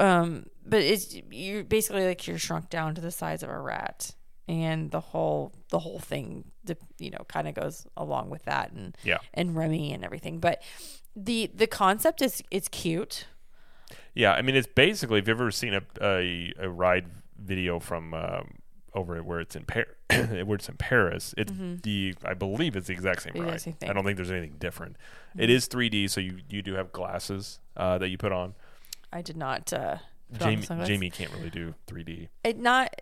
you're basically you're shrunk down to the size of a rat, and the whole thing, kind of goes along with that, and Remy and everything. But the concept is cute. Yeah, I mean, it's basically, if you've ever seen a ride video from over where it's in Paris, it's I believe it's the exact same ride. Same thing. I don't think there's anything different. It is 3D, so you do have glasses that you put on. I did not. Jamie can't really do 3D. Not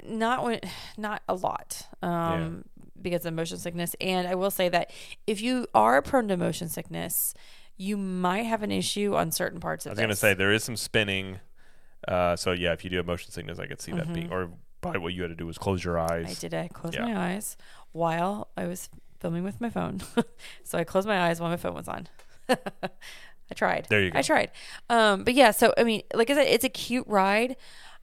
a lot. Because of motion sickness. And I will say that if you are prone to motion sickness, you might have an issue on certain parts of it. I was going to say there is some spinning. So yeah, if you do have motion sickness, I could see that being, or probably what you had to do was close your eyes. I did. I closed my eyes while I was filming with my phone. So I closed my eyes while my phone was on. I tried. There you go. I tried. But yeah, so I mean, like I said, it's a cute ride.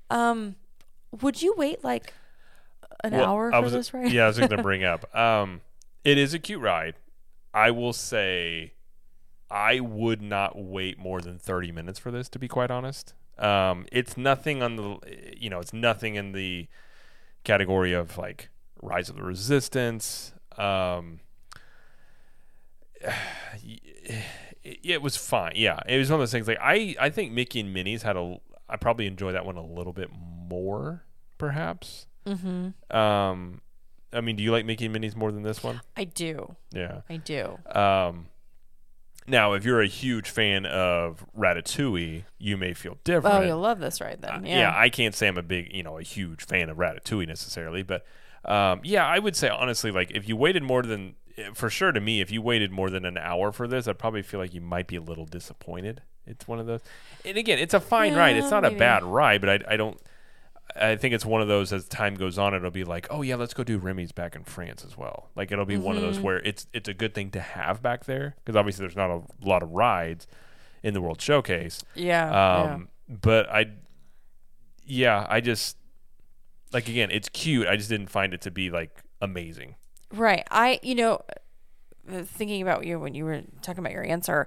Would you wait an hour for this ride? Yeah, I was going to bring up. It is a cute ride. I will say I would not wait more than 30 minutes for this, to be quite honest. It's nothing it's nothing in the category of like Rise of the Resistance. It was fine. Yeah, it was one of those things. Like I think Mickey and Minnie's I probably enjoy that one a little bit more, perhaps. Mm-hmm. I mean, do you like Mickey and Minnie's more than this one? I do. Yeah. I do. Now, if you're a huge fan of Ratatouille, you may feel different. Oh, you'll love this ride then. Yeah, I can't say I'm a huge fan of Ratatouille necessarily, but yeah, I would say honestly, like if you waited more than, for sure to me, if you waited more than an hour for this, I'd probably feel like you might be a little disappointed. It's one of those, and again, it's a fine ride. It's not maybe. a bad ride, but I think it's one of those as time goes on, it'll be like, oh yeah, let's go do Remy's back in France as well. Like it'll be one of those where it's a good thing to have back there because obviously there's not a lot of rides in the World Showcase. Yeah. But I just like again, it's cute. I just didn't find it to be like amazing. Right. Thinking about you when you were talking about your answer,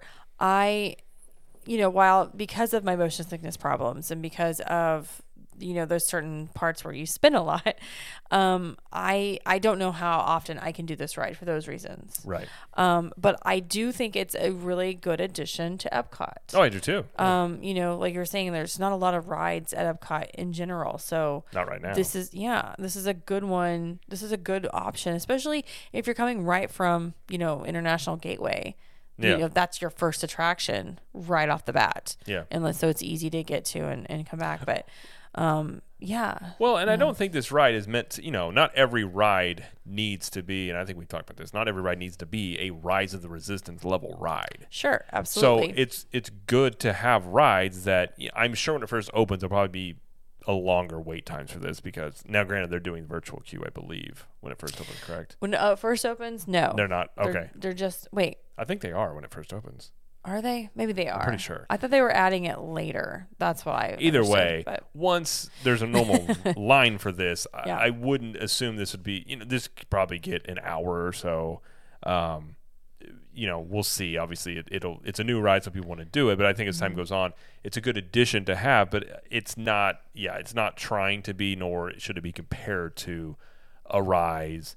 while because of my motion sickness problems and because of those certain parts where you spin a lot, I don't know how often I can do this ride for those reasons. Right. But I do think it's a really good addition to Epcot. Oh, I do too. Like you're saying, there's not a lot of rides at Epcot in general. So not right now. This is a good one. This is a good option, especially if you're coming right from, International Gateway. Yeah. That's your first attraction right off the bat. Yeah. So it's easy to get to and come back. But yeah. Well, and I don't think this ride is meant to, not every ride needs to be, and I think we talked about this, not every ride needs to be a Rise of the Resistance level ride. Sure, absolutely. So it's good to have rides that, I'm sure when it first opens, there'll probably be a longer wait times for this because now, granted, they're doing virtual queue, I believe, when it first opens, correct? When it first opens, no. They're not? Okay. They're just, wait. I think they are when it first opens. Are they? Maybe they are. I'm pretty sure. I thought they were adding it later. That's what I Either understood, way, but once there's a normal line for this, Yeah. I wouldn't assume this would be, this could probably get an hour or so. We'll see. Obviously, it's a new ride, so people want to do it. But I think as time goes on, it's a good addition to have. But it's not trying to be, nor should it be compared to a Rise,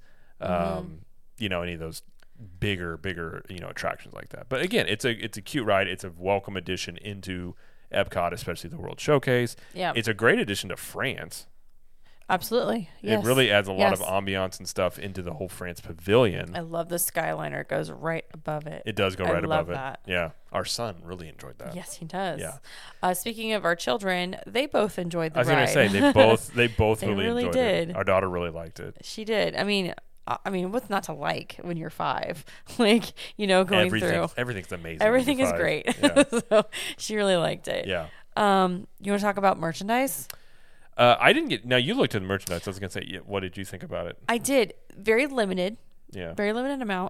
any of those bigger attractions like that. But again, it's a cute ride. It's a welcome addition into Epcot, especially the World Showcase. Yeah. It's a great addition to France. Absolutely. Yes. It really adds a lot of Yes. ambiance and stuff into the whole France pavilion. I love the Skyliner. It goes right above it. It does go I right love above that. it. Yeah. Our son really enjoyed that. Yes, he does. Yeah. Speaking of our children, they both enjoyed the I was ride. going to say they both They really really enjoyed did. it. Our daughter really liked it. She did. I mean, what's not to like when you're 5? Like, going through. Everything's amazing. Everything when is you're great. 5. Yeah. So she really liked it. Yeah. You want to talk about merchandise? I didn't get. Now you looked at the merchandise. I was gonna say, what did you think about it? I did. Very limited. Yeah. Very limited amount.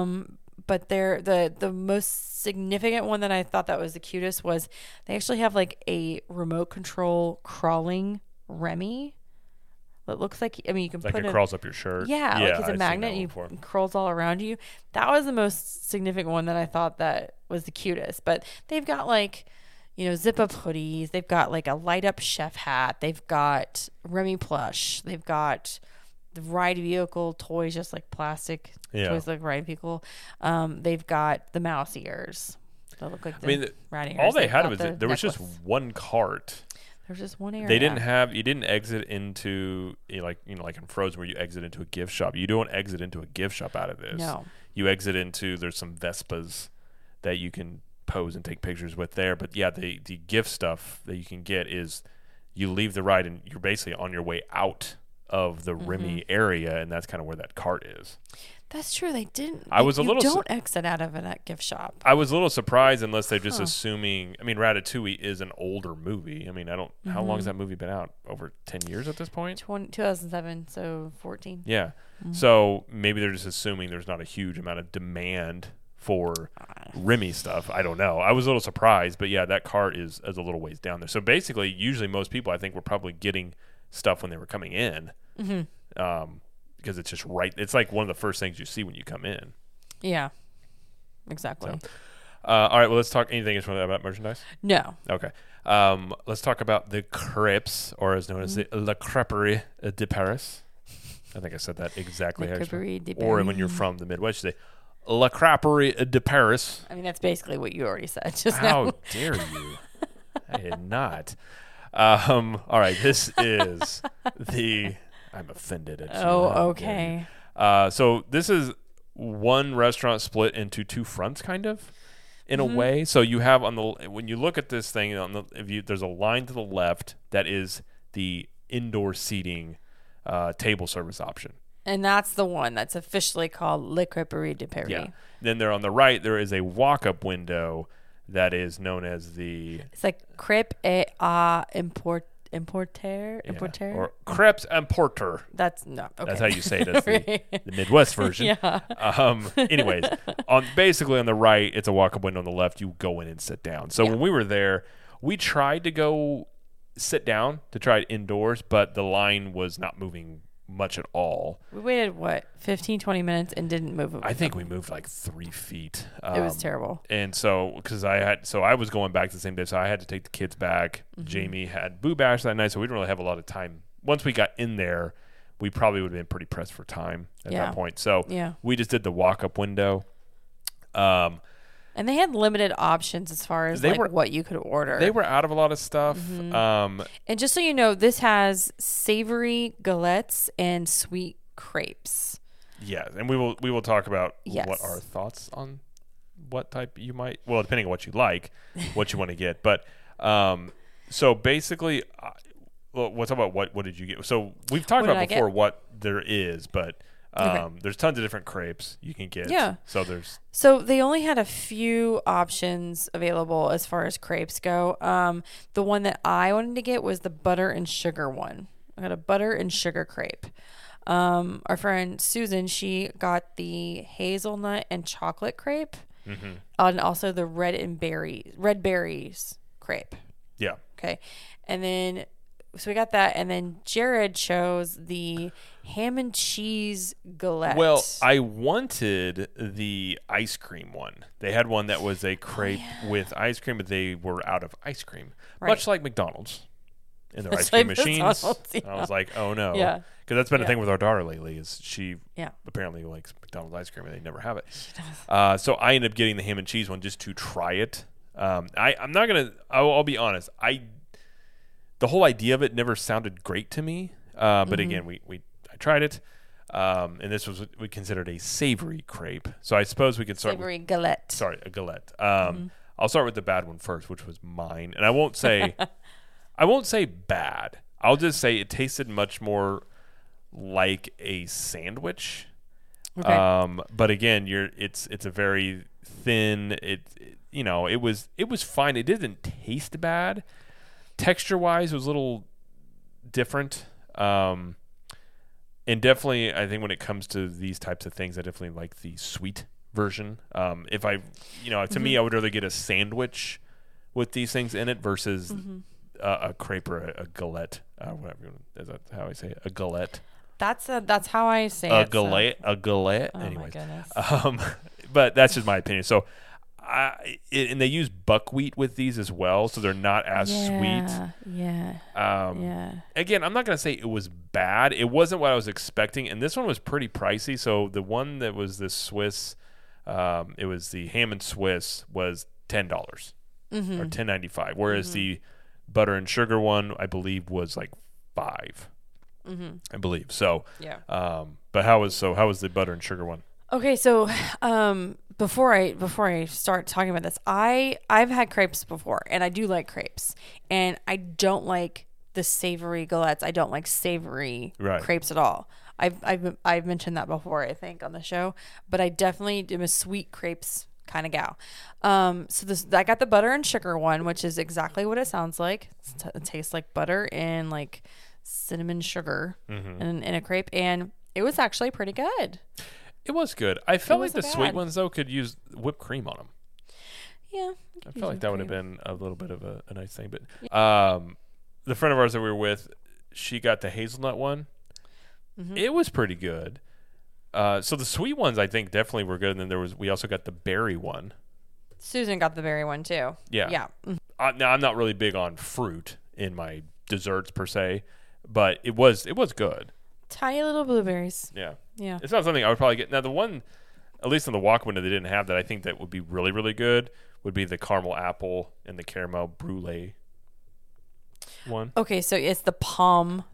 But the most significant one that I thought that was the cutest was they actually have like a remote control crawling Remy. It looks like, you can Like put it crawls up your shirt. Yeah, like it's a I've seen magnet. that You one before. curls all around you. That was the most significant one that I thought that was the cutest. But they've got like, zip up hoodies. They've got like a light up chef hat. They've got Remy plush. They've got the ride vehicle toys, just like plastic toys, like ride vehicle. They've got the mouse ears. That look like the rat ears. All they They've had got was the there was just necklace. one cart. There's just one area. They didn't have. You didn't exit into like in Frozen where you exit into a gift shop. You don't exit into a gift shop out of this. No. You exit into. There's some Vespas that you can pose and take pictures with there. But yeah, the gift stuff that you can get is you leave the ride and you're basically on your way out of the Remy area, and that's kind of where that cart is. That's true. They didn't. I was a little. Don't exit out of that gift shop. I was a little surprised, unless they're just assuming. I mean, Ratatouille is an older movie. I mean, I don't. How long has that movie been out? Over 10 years at this point. 2007, so 14. Yeah. So maybe they're just assuming there's not a huge amount of demand for Remy stuff. I don't know. I was a little surprised, but yeah, that cart is a little ways down there. So basically, usually most people, I think, were probably getting stuff when they were coming in. Because it's just right. It's like one of the first things you see when you come in. Yeah, exactly. So, all right. Well, let's talk anything else about merchandise. No. Okay. Let's talk about the crepes, or as known as the La Crêperie de Paris. I think I said that exactly. La Crêperie de Or Paris. when you're from the Midwest, you say La Crêperie de Paris. I mean, that's basically what you already said just How now. dare you? I did not. All right, this is the. I'm offended at you. Oh, How dare okay. you. So this is one restaurant split into two fronts, kind of, in a way. So you have when you look at this thing there's a line to the left that is the indoor seating table service option. And that's the one that's officially called Le Crêperie de Paris. Yeah. Then there on the right there is a walk-up window that is known as the. It's like crêpe et à importer. Or crepes and porter. That's no. Okay. That's how you say it. As the Midwest version. Yeah. Anyways, basically on the right, it's a walk-up window. On the left, you go in and sit down. So when we were there, we tried to go sit down to try it indoors, but the line was not moving much at all. We waited 15, 20 minutes and didn't move. I think we moved like 3 feet. It was terrible. And so, I was going back the same day, so I had to take the kids back. Jamie had Boo Bash that night, so we didn't really have a lot of time. Once we got in there, we probably would have been pretty pressed for time at that point. So we just did the walk-up window. And they had limited options as far as what you could order. They were out of a lot of stuff. And just so you know, this has savory galettes and sweet crepes. Yeah, and we will talk about what our thoughts on what type you might. Well, depending on what you like, what you want to get. But so basically, we'll talk about what did you get. So we've talked about before what there is, but. There's tons of different crepes you can get. Yeah. So they only had a few options available as far as crepes go. The one that I wanted to get was the butter and sugar one. I got a butter and sugar crepe. Our friend Susan, she got the hazelnut and chocolate crepe, and also the red berries crepe. Yeah. Okay, and then. So we got that, and then Jared chose the ham and cheese galette. Well, I wanted the ice cream one. They had one that was a crepe with ice cream, but they were out of ice cream, much like McDonald's in their ice cream machines. I was like, oh no, because that's been a thing with our daughter lately. Is she apparently likes McDonald's ice cream and they never have it. So I ended up getting the ham and cheese one just to try it. I'm not gonna. I'll be honest. The whole idea of it never sounded great to me, but again, I tried it, and this was what we considered a savory crepe. So I suppose we could start savory galette. Sorry, a galette. I'll start with the bad one first, which was mine, and I won't say bad. I'll just say it tasted much more like a sandwich. Okay. But again, it's a very thin. It was fine. It didn't taste bad. Texture-wise, it was a little different, and definitely, I think when it comes to these types of things, I definitely like the sweet version. If to me, I would rather get a sandwich with these things in it versus a crepe or a galette. Whatever is that how I say it? A galette. That's how I say it. A galette. Oh Anyways, my goodness. But that's just my opinion. So. And they use buckwheat with these as well, so they're not as sweet. Yeah. Again, I'm not going to say it was bad. It wasn't what I was expecting, and this one was pretty pricey. So the one that was the Swiss, it was the ham and Swiss, was $10 or $10.95, whereas the butter and sugar one, I believe, was like $5. I believe so. Yeah. But how was the butter and sugar one? Okay, so before I start talking about this, I've had crepes before, and I do like crepes, and I don't like the savory galettes. I don't like savory crepes at all. I've mentioned that before, I think, on the show, but I definitely am a sweet crepes kind of gal. I got the butter and sugar one, which is exactly what it sounds like. It tastes like butter and like cinnamon sugar in a crepe, and it was actually pretty good. It was good. I felt like the sweet ones, though, could use whipped cream on them. Yeah. I felt like that would have been a little bit of a nice thing. But the friend of ours that we were with, she got the hazelnut one. It was pretty good. So the sweet ones, I think, definitely were good. And then we also got the berry one. Susan got the berry one, too. Yeah. Now, I'm not really big on fruit in my desserts, per se. But it was good. Tiny little blueberries. Yeah. It's not something I would probably get. Now, the one, at least on the walk window, they didn't have that. I think that would be really, really good would be the caramel apple and the caramel brulee. one? Okay, so it's the palm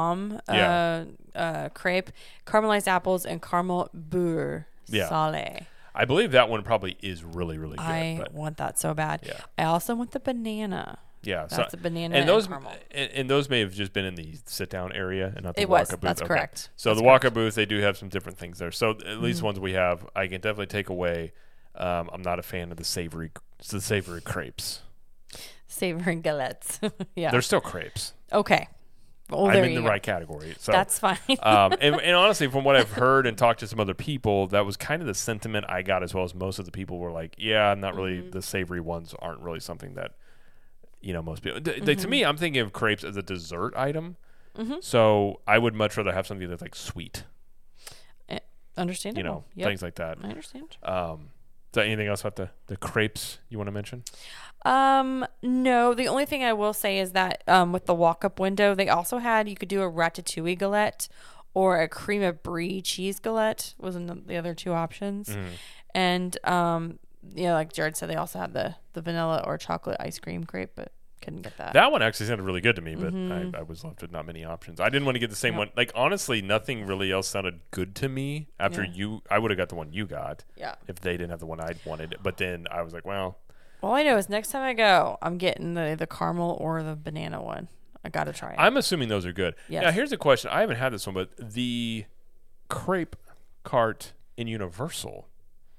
crepe, caramelized apples, and caramel beurre salé. I believe that one probably is really, really good. I want that so bad. Yeah. I also want the banana. Yeah, That's a banana and those caramel. and those may have just been in the sit down area and not the It walk was. up booth. That's correct. So That's the walk up booth, they do have some different things there. So at least ones we have, I can definitely take away. I'm not a fan of the savory crepes. Savory galettes. Yeah. They're still crepes. Okay. Well, I'm in the right category. So that's fine. and honestly, from what I've heard and talked to some other people, that was kind of the sentiment I got, as well as most of the people were like, yeah, not really, the savory ones aren't really something that, most people. To me, I'm thinking of crepes as a dessert item. So I would much rather have something that's like sweet. Understandable. Things like that. I understand. Is there anything else about the crepes you want to mention? No, the only thing I will say is that with the walk-up window, they also had, you could do a ratatouille galette or a cream of brie cheese galette was in the other two options. And, like Jared said, they also had the vanilla or chocolate ice cream crepe, but couldn't get that. That one actually sounded really good to me, but I was left with not many options. I didn't want to get the same one. Like, honestly, nothing really else sounded good to me after I would have got the one you got if they didn't have the one I'd wanted. But then I was like, well. All I know is next time I go, I'm getting the caramel or the banana one. I got to try it. I'm assuming those are good. Yes. Now, here's a question. I haven't had this one, but the crepe cart in Universal.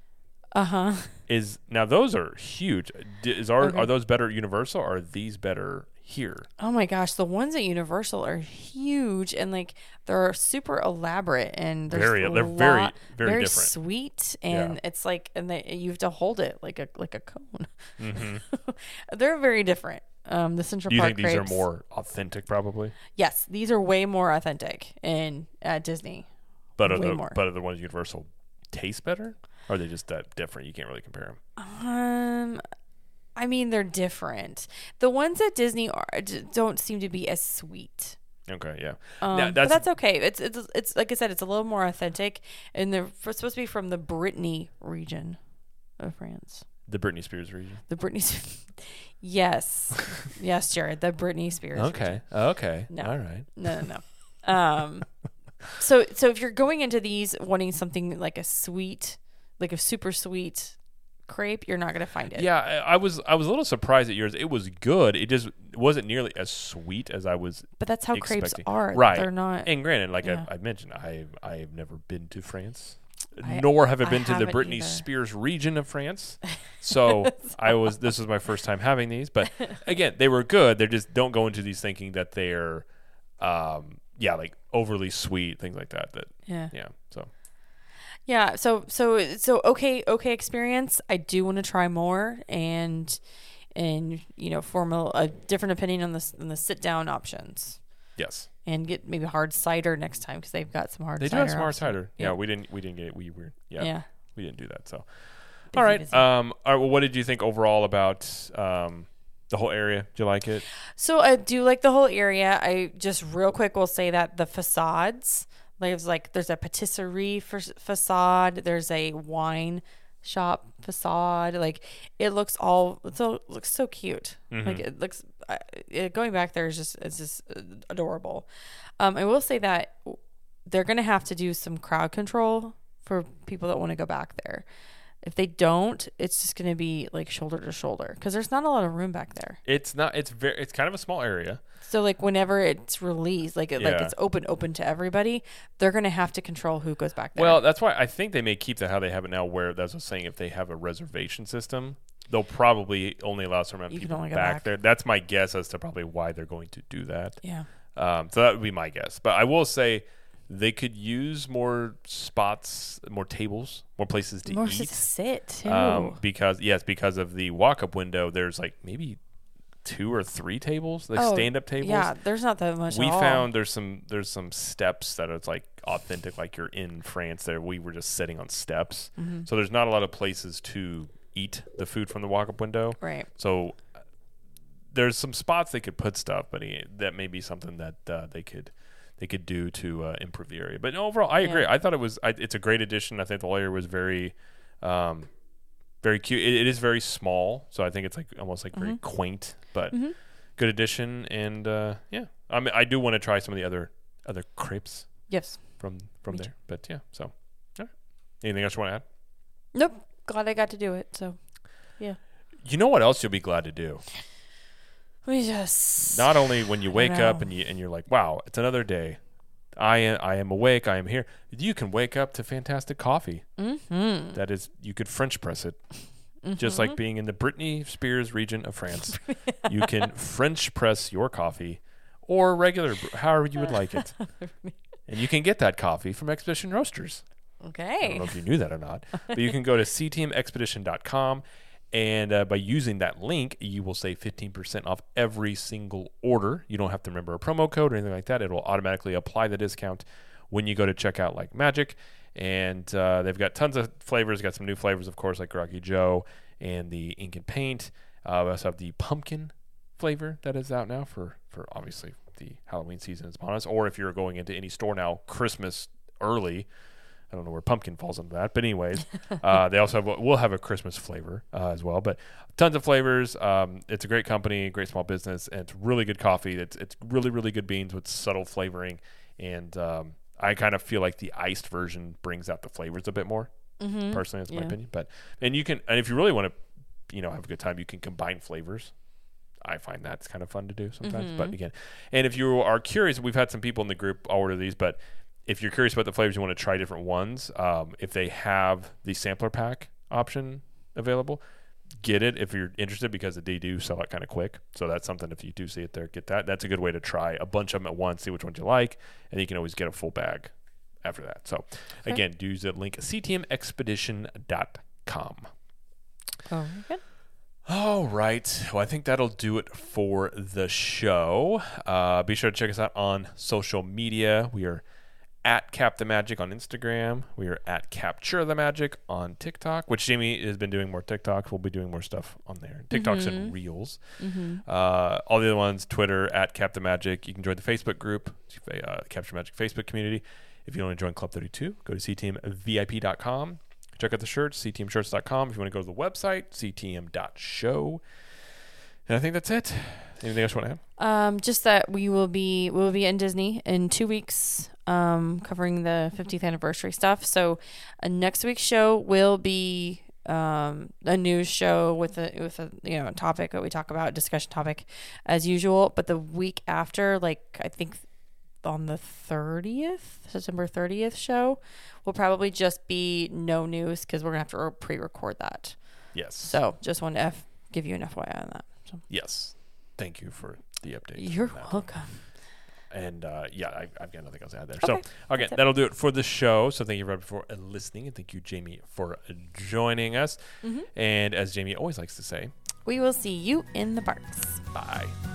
Now those are huge. Are those better at Universal or are these better here? Oh my gosh, the ones at Universal are huge and like they're super elaborate and they're very different. Sweet and it's like you have to hold it like a cone. They're very different. The Central Park crepes. You think these are more authentic, probably? Yes, these are way more authentic at Disney. But are the ones at Universal taste better? Or are they just that different? You can't really compare them. I mean, they're different. The ones at Disney don't seem to be as sweet. Okay, yeah. But that's okay. It's like I said, it's a little more authentic, and they're supposed to be from the Brittany region of France. The Britney Spears region. Yes, yes, Jared. The Britney Spears. Okay. Region. Okay. No. All right. No. So if you're going into these wanting something like a sweet, like a super sweet crepe, you're not going to find it. Yeah, I was a little surprised at yours. It was good. It just wasn't nearly as sweet as I was. But that's how expecting. Crepes are. Right. They're not. And granted, like I mentioned, I've never been to France, nor have I been to the Britney Spears region of France. So this was my first time having these. But again, they were good. They just don't go into these thinking that they're, like overly sweet, things like that. So okay experience. I do want to try more and form a different opinion on the sit down options. Yes. And get maybe hard cider next time because they've got some hard. They cider do have some hard options. cider. Yeah, we didn't get it. We didn't do that. So, Busy, all right. busy. All right. Well, what did you think overall about the whole area? Did you like it? So I do like the whole area. I just real quick will say that the facades. There's a patisserie facade. There's a wine shop facade. Like it looks so cute. Like it looks. Going back there it's just adorable. I will say that they're gonna have to do some crowd control for people that want to go back there. If they don't, it's just going to be like shoulder to shoulder because there's not a lot of room back there. It's not. It's kind of a small area. So like whenever it's released, like it's open to everybody, they're going to have to control who goes back there. Well, that's why I think they may keep that how they have it now. Where that's what I was saying. If they have a reservation system, they'll probably only allow some amount of people back there. That's my guess as to probably why they're going to do that. Yeah. So that would be my guess. But I will say they could use more spots, more tables, more places to eat. More to sit too. Because of the walk-up window, there's like maybe 2 or 3 tables, like stand-up tables. Yeah, there's not that much. We found there's some steps that are like authentic, like you're in France. There, we were just sitting on steps, so there's not a lot of places to eat the food from the walk-up window. Right. So there's some spots they could put stuff, but that may be something that they could do to improve the area. But overall, I agree. I thought it's a great addition. I think the area was very, very cute. It is very small, so I think it's like almost like very quaint. But good addition. And yeah, I mean, I do want to try some of the other crepes Yes. from there. But yeah, so all right. Anything else you want to add? Nope. Glad I got to do it. So, yeah. You know what else you'll be glad to do? We just Not only when you wake up know. and you're like, wow, it's another day. I am awake. I am here. You can wake up to fantastic coffee. Mm-hmm. That is, you could French press it, just like being in the Britney Spears region of France. You can French press your coffee, or regular, however you would like it, and you can get that coffee from Expedition Roasters. I don't Okay. know if you knew that or not, but you can go to ctmexpedition.com, and by using that link, you will save 15% off every single order. You don't have to remember a promo code or anything like that. It will automatically apply the discount when you go to checkout like magic. And they've got tons of flavors. Got some new flavors, of course, like Groggy Joe and the Ink and Paint. We also have the pumpkin flavor that is out now for obviously the Halloween season is upon us. Or if you're going into any store now, Christmas early. I don't know where pumpkin falls into that, but anyways, they also will have a Christmas flavor as well. But tons of flavors. It's a great company, great small business, and it's really good coffee. It's really, really good beans with subtle flavoring, and I kind of feel like the iced version brings out the flavors a bit more. Mm-hmm. Personally, that's my Yeah. opinion. And if you really want to, have a good time, you can combine flavors. I find that's kind of fun to do sometimes. But again, and if you are curious, we've had some people in the group order these, but if you're curious about the flavors, you want to try different ones. If they have the sampler pack option available, get it if you're interested, because they do sell it kind of quick. So that's something, if you do see it there, get that. That's a good way to try a bunch of them at once, see which ones you like, and you can always get a full bag after that. So again, do use the link ctmexpedition.com. Oh, good. All right. Well, I think that'll do it for the show. Be sure to check us out on social media. We are at Cap the Magic on Instagram. We are at Capture the Magic on TikTok, which Jamie has been doing more TikTok. We'll be doing more stuff on there. TikToks and Reels. All the other ones, Twitter, at Cap the Magic. You can join the Facebook group, Capture Magic Facebook community. If you want to join Club 32, go to ctmvip.com. Check out the shirts, ctmshirts.com. If you want to go to the website, ctm.show. And I think that's it. Anything else you want to add? Just that we will be in Disney in 2 weeks, covering the 50th anniversary stuff. So next week's show will be a news show with a topic that we talk about, discussion topic as usual. But the week after, like I think on the 30th, September 30th show, will probably just be no news because we're gonna have to pre-record that. Yes. So just want to give you an FYI on that. So. Yes. Thank you for the update. You're welcome. And I've got nothing else to add there. Okay, So again, that'll do it for the show. So thank you everybody for listening, and thank you, Jamie, for joining us. And as Jamie always likes to say, We will see you in the parks. bye.